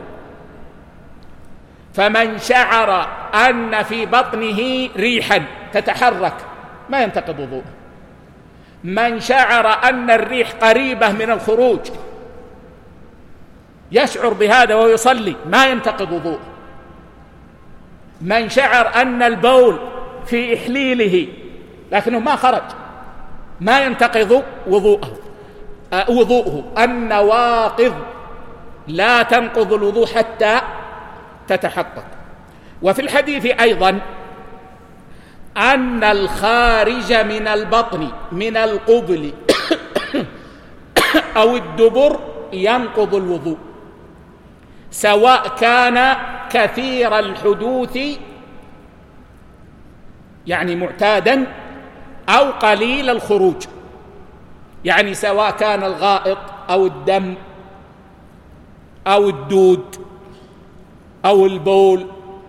فمن شعر أن في بطنه ريحا تتحرك ما ينتقض وضوءه. من شعر أن الريح قريبة من الخروج يشعر بهذا وهو يصلي ما ينتقض وضوءه. من شعر أن البول في إحليله لكنه ما خرج ما ينتقض وضوءه. أه وضوءه. النواقض لا تنقض الوضوء حتى تتحقق. وفي الحديث أيضا أن الخارج من البطن من القبل أو الدبر ينقض الوضوء، سواء كان كثير الحدوث يعني معتادا أو قليل الخروج، يعني سواء كان الغائط أو الدم أو الدود أو البول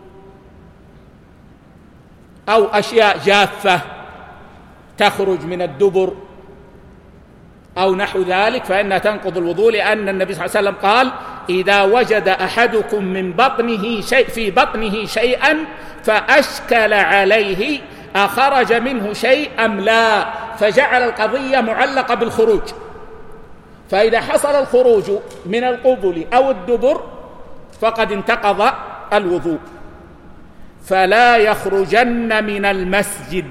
أو أشياء جافة تخرج من الدبر أو نحو ذلك فإنها تنقض الوضوء، لأن النبي صلى الله عليه وسلم قال: إذا وجد أحدكم من بطنه شيء في بطنه شيئا فأشكل عليه أخرج منه شيء أم لا، فجعل القضية معلقة بالخروج. فإذا حصل الخروج من القبل أو الدبر فقد انتقض الوضوء. فلا يخرجن من المسجد،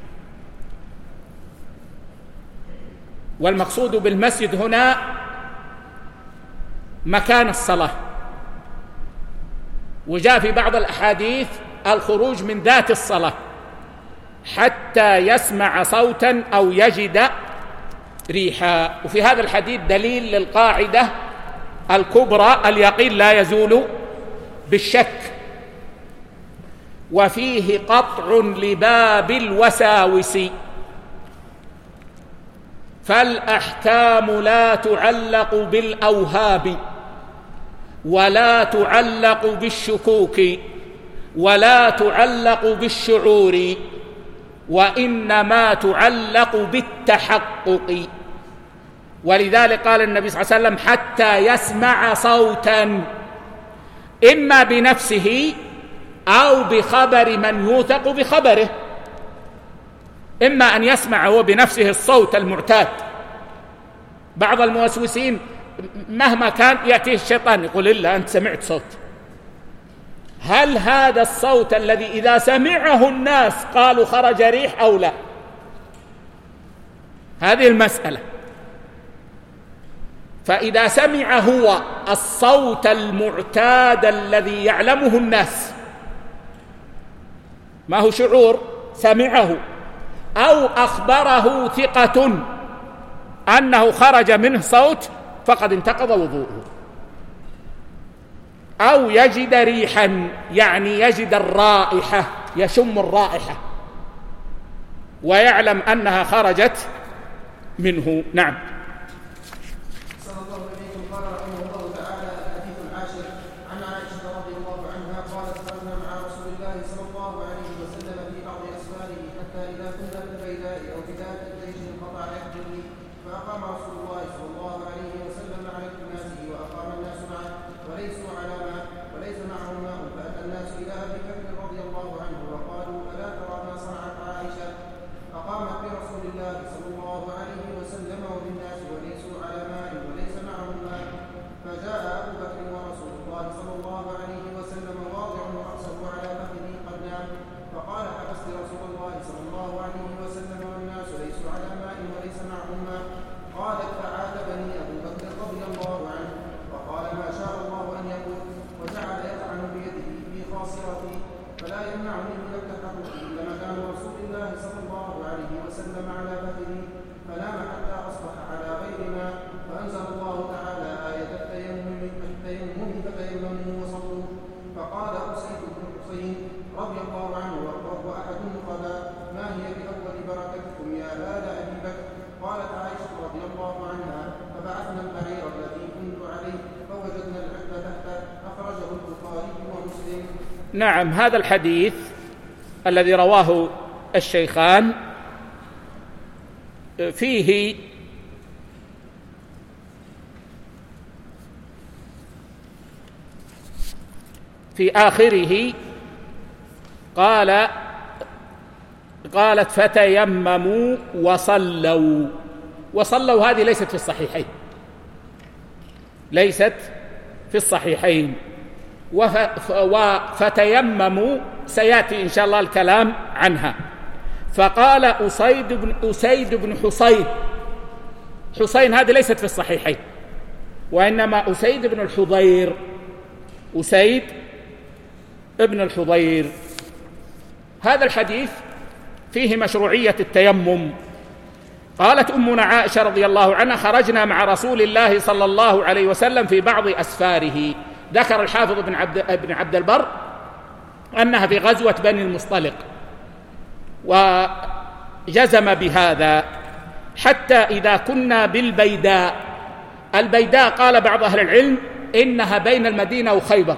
والمقصود بالمسجد هنا مكان الصلاة، وجاء في بعض الأحاديث الخروج من ذات الصلاة حتى يسمع صوتا أو يجد ريحا. وفي هذا الحديث دليل للقاعدة الكبرى: اليقين لا يزول بالشك. وفيه قطع لباب الوساوس، فالأحكام لا تعلق بالأوهام ولا تعلق بالشكوك ولا تعلق بالشعور، وإنما تعلق بالتحقق. ولذلك قال النبي صلى الله عليه وسلم: حتى يسمع صوتا، إما بنفسه أو بخبر من يوثق بخبره. إما أن يسمع هو بنفسه الصوت المعتاد. بعض الموسوسين مهما كان يأتيه الشيطان يقول: إلا أنت سمعت صوت. هل هذا الصوت الذي إذا سمعه الناس قالوا خرج ريح أو لا؟ هذه المسألة. فإذا سمع هو الصوت المعتاد الذي يعلمه الناس، ما هو شعور، سمعه، أو أخبره ثقة أنه خرج منه صوت، فقد انتقض وضوءه. أو يجد ريحا، يعني يجد الرائحة، يشم الرائحة ويعلم أنها خرجت منه. نعم. صلى الله عليه وسلم قال رحمه الله تعالى: الحديث العاشر عن عائشة رضي الله عنها قالت: خرجنا مع رسول الله صلى الله عليه وسلم في بعض أسفاره حتى إذا كنا في البيداء أو في ذات الجيش انقطع يحجرني، فأقام رسول الله صلى الله عليه وسلم على الناس وأقام الناس معه وليسوا على ماء وليس معهم ماء، فأتى الناس إلى أبي بكر رضي الله عنه وقالوا: ألا ترى ما صنعت عائشة؟ أقامت برسول الله صلى الله عليه وسلم وبالناس وليسوا على ماء وليس معهم ماء. فجاء أبو بكر ورسول الله صلى الله عليه وسلم واضع رأسه على فخذه قد نام، فقال: حبست رسول الله صلى الله عليه وسلم والناس ليسوا على ماء وليس معهم ماء. قالت: فعاتبني أبو بكر رضي الله عنه وقال: ما شاء الله أن يقول، وجعل يطعن بيده في خاصرتي فلا يمنعني من التحقق إلا مكان رسول الله صلى الله عليه وسلم على فخذي، فنام حتى أصبح على غير ماء، فأنزل الله تعالى آية التيمم التيمم فتيمموا وصلوا. فقال أسيد بن حسين رضي الله عنه وهو أحد النقباء: ما هي بأول بركتكم يا آل أبي بكر؟ قالت عائشة رضي الله عنها: فبعثنا البعير الذي كنت عليه فوجدنا العقد تحته. أخرجه البخاري ومسلم. نعم. هذا الحديث الذي رواه الشيخان فيه في آخره قال قالت: فتيمموا وصلوا. وصلوا هذه ليست في الصحيحين، ليست في الصحيحين. وفتيمموا سيأتي إن شاء الله الكلام عنها. فقال أسيد بن, أسيد بن حسين، حسين هذه ليست في الصحيحين، وإنما أسيد بن الحضير، أسيد ابن الحضير. هذا الحديث فيه مشروعية التيمم. قالت أمنا عائشة رضي الله عنها: خرجنا مع رسول الله صلى الله عليه وسلم في بعض أسفاره. ذكر الحافظ بن عبد, بن عبد البر أنها في غزوة بني المصطلق، وجزم بهذا. حتى إذا كنا بالبيداء، البيداء قال بعض أهل العلم إنها بين المدينة وخيبر،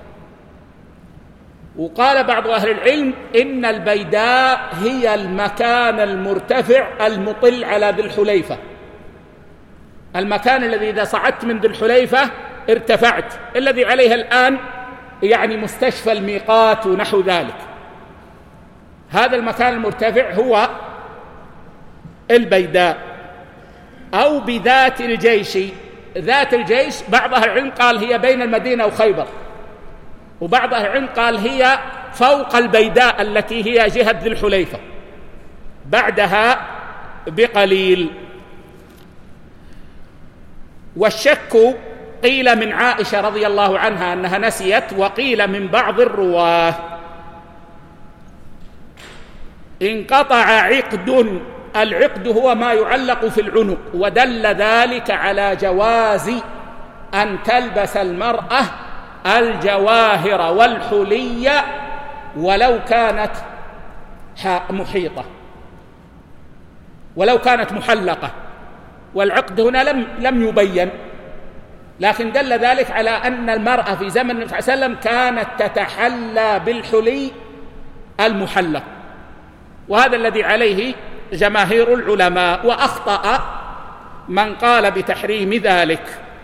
وقال بعض أهل العلم إن البيداء هي المكان المرتفع المطل على ذي الحليفة، المكان الذي إذا صعدت من ذي الحليفة ارتفعت، الذي عليها الآن يعني مستشفى الميقات ونحو ذلك. هذا المكان المرتفع هو البيداء. أو بذات الجيش، ذات الجيش بعض أهل العلم قال هي بين المدينة وخيبر، وبعض أهل العلم قال هي فوق البيداء التي هي جهة ذي الحليفة بعدها بقليل. والشك قيل من عائشة رضي الله عنها أنها نسيت، وقيل من بعض الرواه. انقطع عقد، العقد هو ما يعلق في العنق، ودل ذلك على جواز أن تلبس المرأة الجواهر والحلي ولو كانت محيطة، ولو كانت محلقة، والعقد هنا لم لم يبين، لكن دل ذلك على أن المرأة في زمن النبي صلى الله عليه وسلم كانت تتحلى بالحلي المحلق، وهذا الذي عليه جماهير العلماء، وأخطأ من قال بتحريم ذلك.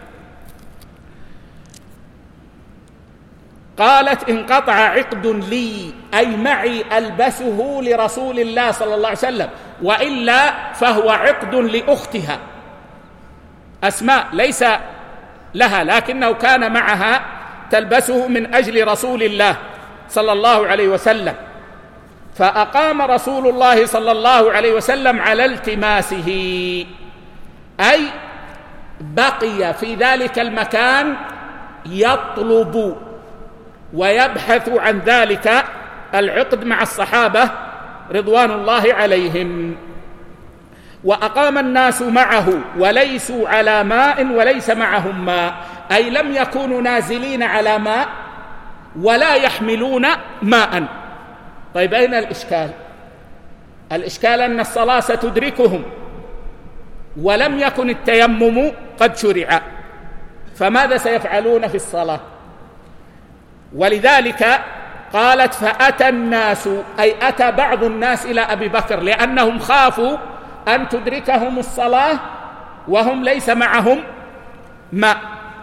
قالت: انقطع عقد لي، أي معي ألبسه لرسول الله صلى الله عليه وسلم، وإلا فهو عقد لأختها أسماء، ليس لها، لكنه كان معها تلبسه من أجل رسول الله صلى الله عليه وسلم. فأقام رسول الله صلى الله عليه وسلم على التماسه، أي بقي في ذلك المكان يطلب ويبحث عن ذلك العقد مع الصحابة رضوان الله عليهم. وأقام الناس معه وليسوا على ماء وليس معهم ماء، أي لم يكونوا نازلين على ماء ولا يحملون ماء. طيب أين الإشكال؟ الإشكال أن الصلاة ستدركهم ولم يكن التيمم قد شرع، فماذا سيفعلون في الصلاة؟ ولذلك قالت: فأتى الناس، أي أتى بعض الناس إلى أبي بكر، لأنهم خافوا أن تدركهم الصلاة وهم ليس معهم ماء،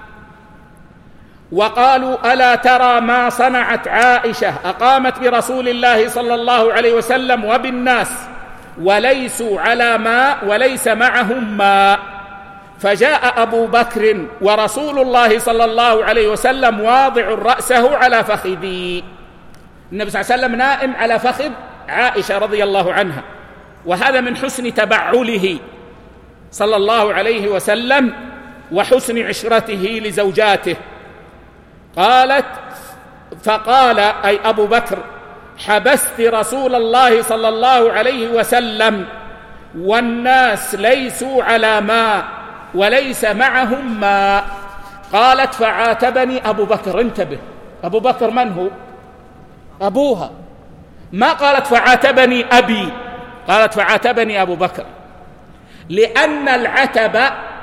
وقالوا: ألا ترى ما صنعت عائشة، أقامت برسول الله صلى الله عليه وسلم وبالناس وليسوا على ماء وليس معهم ماء. فجاء أبو بكر ورسول الله صلى الله عليه وسلم واضع رأسه على فخذي، النبي صلى الله عليه وسلم نائم على فخذ عائشة رضي الله عنها، وهذا من حسن تبعله صلى الله عليه وسلم وحسن عشرته لزوجاته. قالت: فقال أي أبو بكر: حبست رسول الله صلى الله عليه وسلم والناس ليسوا على ماء وليس معهم ماء. قالت: فعاتبني أبو بكر. انتبه، أبو بكر من هو؟ أبوها. ما قالت فعاتبني أبي، قالت فعاتبني أبو بكر، لأن العتب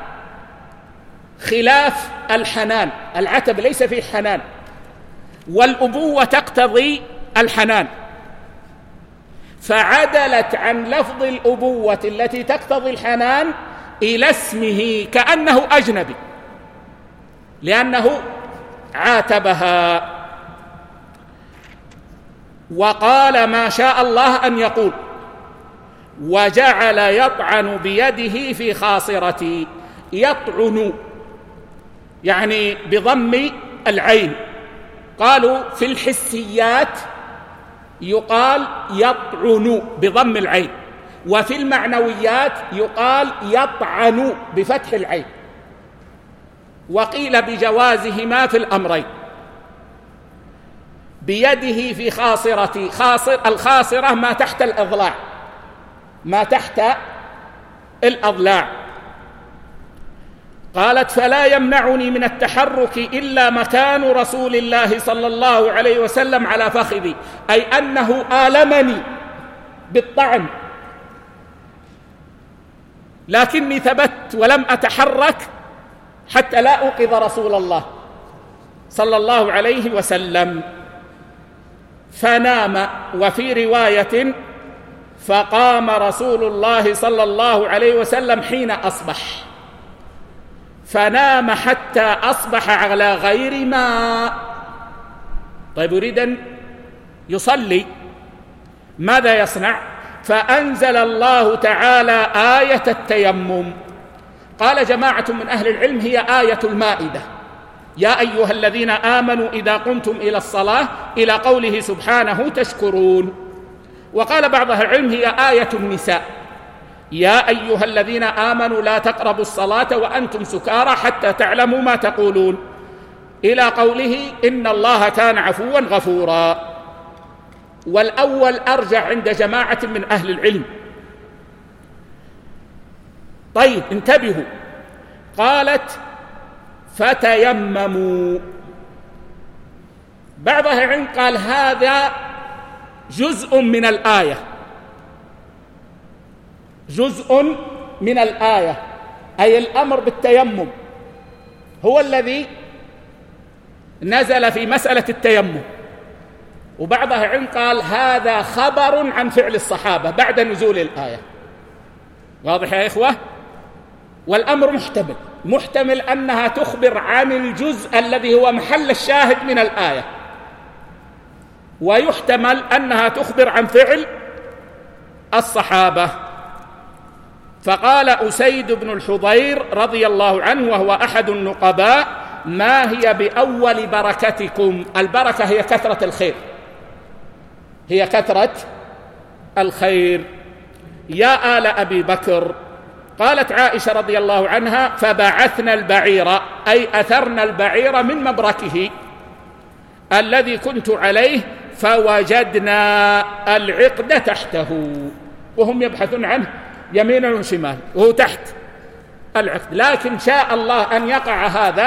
خلاف الحنان، العتب ليس فيه حنان، والأبوة تقتضي الحنان، فعدلت عن لفظ الأبوة التي تقتضي الحنان إلى اسمه كأنه أجنبي، لأنه عاتبها. وقال ما شاء الله أن يقول، وجعل يطعن بيده في خاصرتي. يطعن يعني بضم العين، قالوا في الحسيات يقال يطعن بضم العين، وفي المعنويات يقال يطعن بفتح العين، وقيل بجوازهما في الأمرين. بيده في خاصرتي، خاصر الخاصرة ما تحت الإضلاع، ما تحت الأضلاع. قالت: فلا يمنعني من التحرك إلا مكان رسول الله صلى الله عليه وسلم على فخذي، أي أنه آلمني بالطعن، لكني ثبت ولم أتحرك حتى لا أوقظ رسول الله صلى الله عليه وسلم. فنام. وفي رواية: فقام رسول الله صلى الله عليه وسلم حين أصبح، فنام حتى أصبح على غير ماء. طيب، يريد أن يصلي، ماذا يصنع؟ فأنزل الله تعالى آية التيمم. قال جماعة من أهل العلم: هي آية المائدة، يا أيها الذين آمنوا إذا قمتم إلى الصلاة، إلى قوله سبحانه: تشكرون. وقال بعض أهل العلم: هي آية النساء، يا أيها الذين آمنوا لا تقربوا الصلاة وأنتم سكارى حتى تعلموا ما تقولون، إلى قوله: إن الله كان عفوا غفورا. والأول أرجع عند جماعة من أهل العلم. طيب، انتبهوا، قالت: فتيمموا. بعض أهل العلم قال هذا جزء من الآية، جزء من الآية، أي الأمر بالتيمم هو الذي نزل في مسألة التيمم. وبعض أهل العلم قال هذا خبر عن فعل الصحابة بعد نزول الآية. واضح يا إخوة؟ والأمر محتمل، محتمل أنها تخبر عن الجزء الذي هو محل الشاهد من الآية، ويحتمل أنها تخبر عن فعل الصحابة. فقال أسيد بن الحضير رضي الله عنه وهو أحد النقباء: ما هي بأول بركتكم؟ البركة هي كثرة الخير، هي كثرة الخير. يا آل أبي بكر، قالت عائشة رضي الله عنها: فبعثنا البعير، أي أثرنا البعير من مبركه الذي كنت عليه، فوجدنا العقد تحته، وهم يبحثون عنه يمينا وشمالا وهو تحت العقد، لكن شاء الله أن يقع هذا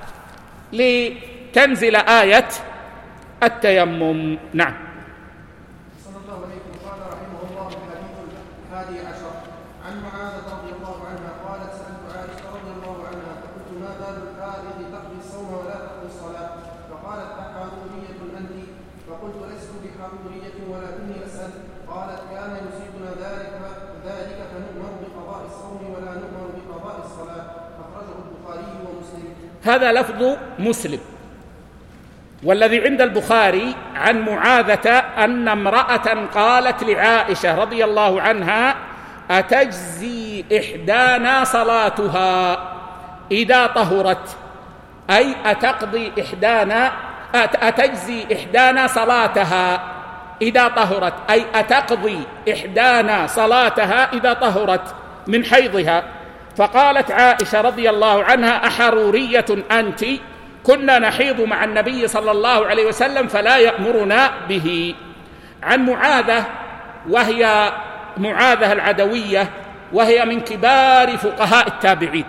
لتنزل آية التيمم. نعم. صلى الله عليه وسلم. قال رحمه الله: الحديث الحادي عشر عن معاذ رضي الله عنها قالت: سألت عائشة رضي الله عنها فقلت: ما بال الحائض تقضي الصوم ولا تقضي الصلاة؟ فقالت: أحرورية أنت؟ فقلت: لست بحرورية ولكني أسأل. قالت: كان يصيبنا ذلك ذلك فنؤمر بقضاء الصوم ولا نؤمر بقضاء الصلاة. أخرجه البخاري ومسلم. هذا لفظ مسلم. والذي عند البخاري عن معاذة أن امرأة قالت لعائشة رضي الله عنها: أتجزي إحدانا صلاتها إذا طهرت، أي أتقضي إحدانا أتجزي إحدانا صلاتها إذا طهرت، أي أتقضي إحدانا صلاتها إذا طهرت من حيضها. فقالت عائشة رضي الله عنها: أحرورية أنت؟ كنا نحيض مع النبي صلى الله عليه وسلم فلا يأمرنا به. عن معاذة، وهي معاذة العدوية، وهي من كبار فقهاء التابعين،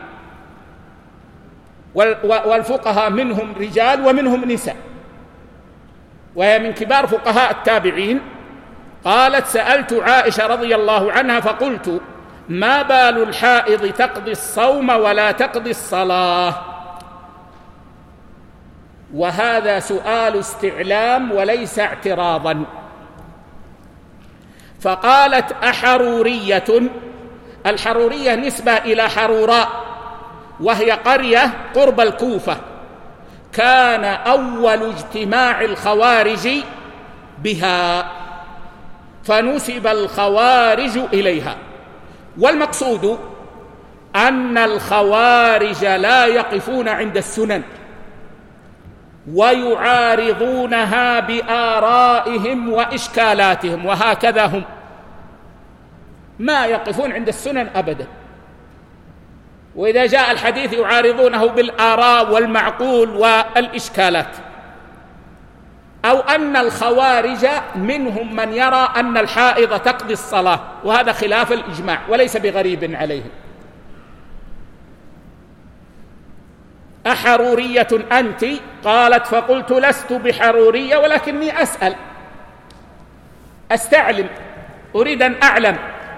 والفقهاء منهم رجال ومنهم نساء، وهي من كبار فقهاء التابعين. قالت: سألت عائشة رضي الله عنها فقلت: ما بال الحائض تقضي الصوم ولا تقضي الصلاة؟ وهذا سؤال استعلام وليس اعتراضا. فقالت: أحرورية. الحرورية نسبة إلى حروراء، وهي قرية قرب الكوفة، كان أول اجتماع الخوارج بها، فنسب الخوارج إليها. والمقصود أن الخوارج لا يقفون عند السنن ويعارضونها بآرائهم وإشكالاتهم، وهكذا هم ما يقفون عند السنن أبدا، وإذا جاء الحديث يعارضونه بالآراء والمعقول والإشكالات. أو أن الخوارج منهم من يرى أن الحائض تقضي الصلاة، وهذا خلاف الإجماع وليس بغريب عليهم. أحرورية أنت؟ قالت: فقلت: لست بحرورية ولكني أسأل، أستعلم، أريد أن أعلم.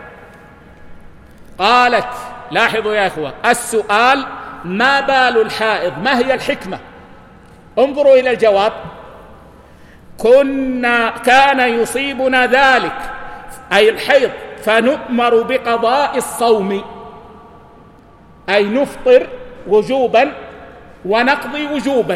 قالت: لاحظوا يا إخوة السؤال: ما بال الحائض؟ ما هي الحكمة؟ انظروا إلى الجواب: كنا كان يصيبنا ذلك أي الحيض فنؤمر بقضاء الصوم، أي نفطر وجوبا ونقضي وجوبا،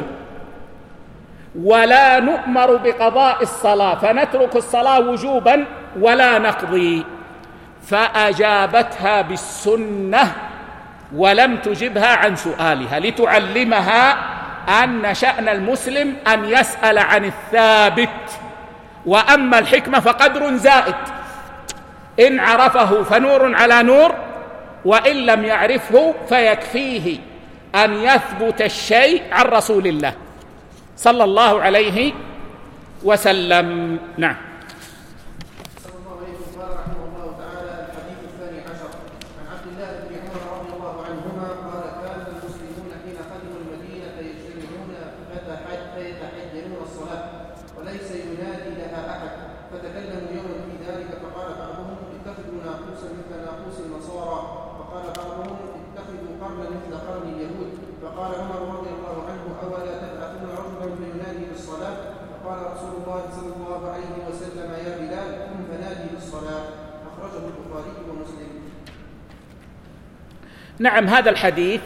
ولا نؤمر بقضاء الصلاة فنترك الصلاة وجوبا ولا نقضي. فأجابتها بالسنة ولم تجبها عن سؤالها لتعلمها أن شأن المسلم أن يسأل عن الثابت، وأما الحكمة فقدر زائد، إن عرفه فنور على نور، وإن لم يعرفه فيكفيه أن يثبت الشيء عن رسول الله صلى الله عليه وسلم. نعم. صلى الله عليه وسلم. قال رحمه الله تعالى: الحديث الثاني عشر عن عبد الله بن عمر رضي الله عنهما قال: كان المسلمون حين قدموا المدينة يجتمعون فيتحجرون الصلاة وليس ينادي لها أحد، فتكلموا يوما في ذلك فقال بعضهم: اتخذوا ناقوسا مثل ناقوس النصارى، وقال بعضهم: اتخذوا قرنا مثل قرن اليهود. فقال عمر رضي الله عنه: أولا تبعثون رجلا فينادي بالصلاة؟ فقال رسول الله صلى الله عليه وسلم: يا بلال قم فنادي بالصلاة. أخرجه البخاري ومسلم. نعم، هذا الحديث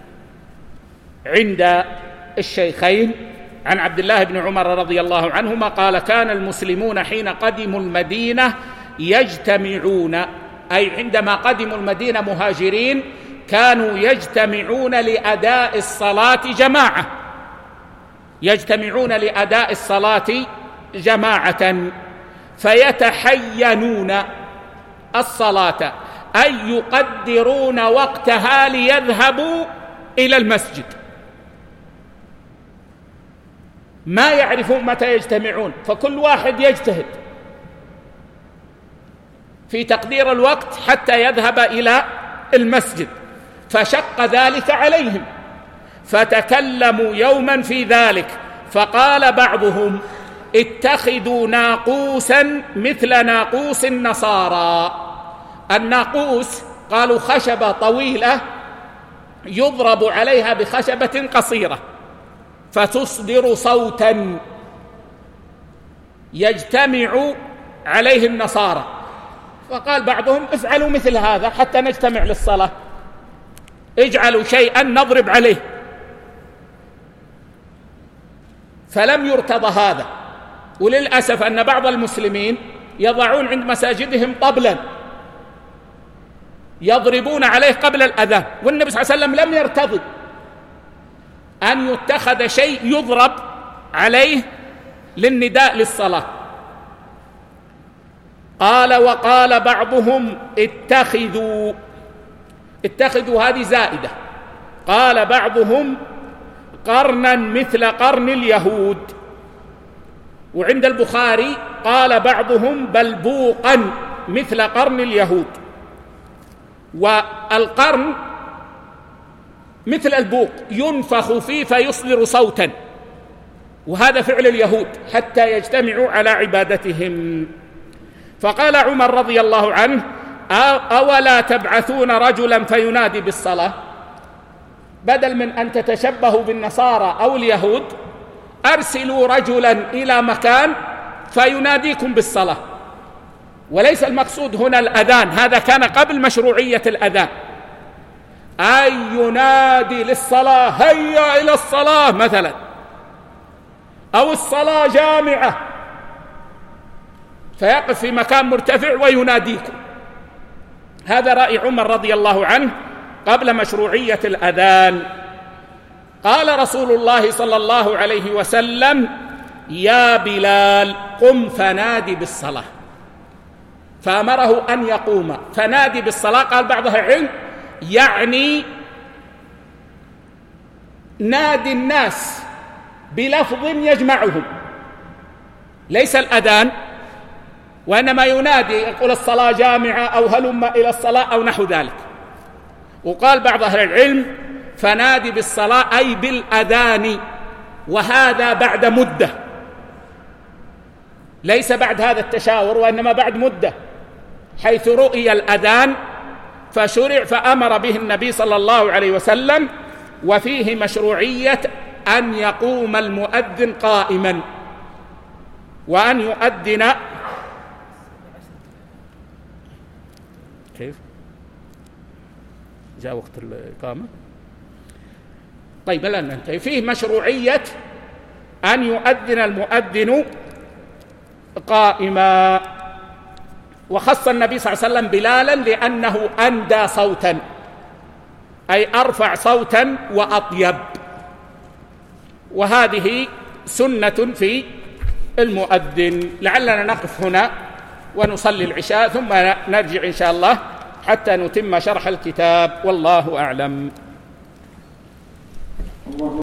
عند الشيخين عن عبد الله بن عمر رضي الله عنهما قال: كان المسلمون حين قدموا المدينة يجتمعون، أي عندما قدموا المدينة مهاجرين كانوا يجتمعون لأداء الصلاة جماعة، يجتمعون لأداء الصلاة جماعة فيتحينون الصلاة، أي يقدرون وقتها ليذهبوا إلى المسجد، ما يعرفون متى يجتمعون، فكل واحد يجتهد في تقدير الوقت حتى يذهب إلى المسجد، فشق ذلك عليهم، فتكلموا يوما في ذلك فقال بعضهم: اتخذوا ناقوسا مثل ناقوس النصارى. الناقوس قالوا خشبة طويلة يضرب عليها بخشبة قصيرة فتصدر صوتا يجتمع عليه النصارى، فقال بعضهم: افعلوا مثل هذا حتى نجتمع للصلاة، اجعلوا شيئا نضرب عليه. فلم يرتضى هذا، وللأسف أن بعض المسلمين يضعون عند مساجدهم طبلا يضربون عليه قبل الأذان، والنبي صلى الله عليه وسلم لم يرتضي أن يتخذ شيء يضرب عليه للنداء للصلاة. قال: وقال بعضهم: اتخذوا، اتخذوا هذه زائدة، قال بعضهم: قرنا مثل قرن اليهود. وعند البخاري قال بعضهم: بل بوقا مثل قرن اليهود. والقرن مثل البوق ينفخ فيه فيصدر صوتا، وهذا فعل اليهود حتى يجتمعوا على عبادتهم. فقال عمر رضي الله عنه: أولا تبعثون رجلا فينادي بالصلاة؟ بدل من أن تتشبهوا بالنصارى أو اليهود أرسلوا رجلا إلى مكان فيناديكم بالصلاة. وليس المقصود هنا الأذان، هذا كان قبل مشروعية الأذان، أي ينادي للصلاة: هيا إلى الصلاة مثلا، أو الصلاة جامعة، فيقف في مكان مرتفع ويناديكم. هذا رأي عمر رضي الله عنه قبل مشروعية الأذان. قال رسول الله صلى الله عليه وسلم: يا بلال قم فنادي بالصلاة، فأمره أن يقوم فنادي بالصلاة. قال بعض أهل العلم يعني نادي الناس بلفظ يجمعهم، ليس الأذان، وإنما ينادي يقول الصلاة جامعة أو هلم إلى الصلاة أو نحو ذلك. وقال بعض أهل العلم فنادي بالصلاة أي بالأذان، وهذا بعد مدة، ليس بعد هذا التشاور وإنما بعد مدة، حيث رؤي الأذان فشرع فأمر به النبي صلى الله عليه وسلم. وفيه مشروعية أن يقوم المؤذن قائما وأن يؤذن كيف جاء وقت الإقامة. طيب الآن ننتهي. فيه مشروعية أن يؤذن المؤذن قائما، وخص النبي صلى الله عليه وسلم بلالا لأنه أندى صوتا، أي أرفع صوتا وأطيب، وهذه سنة في المؤذن. لعلنا نقف هنا ونصلي العشاء ثم نرجع إن شاء الله حتى نتم شرح الكتاب، والله أعلم.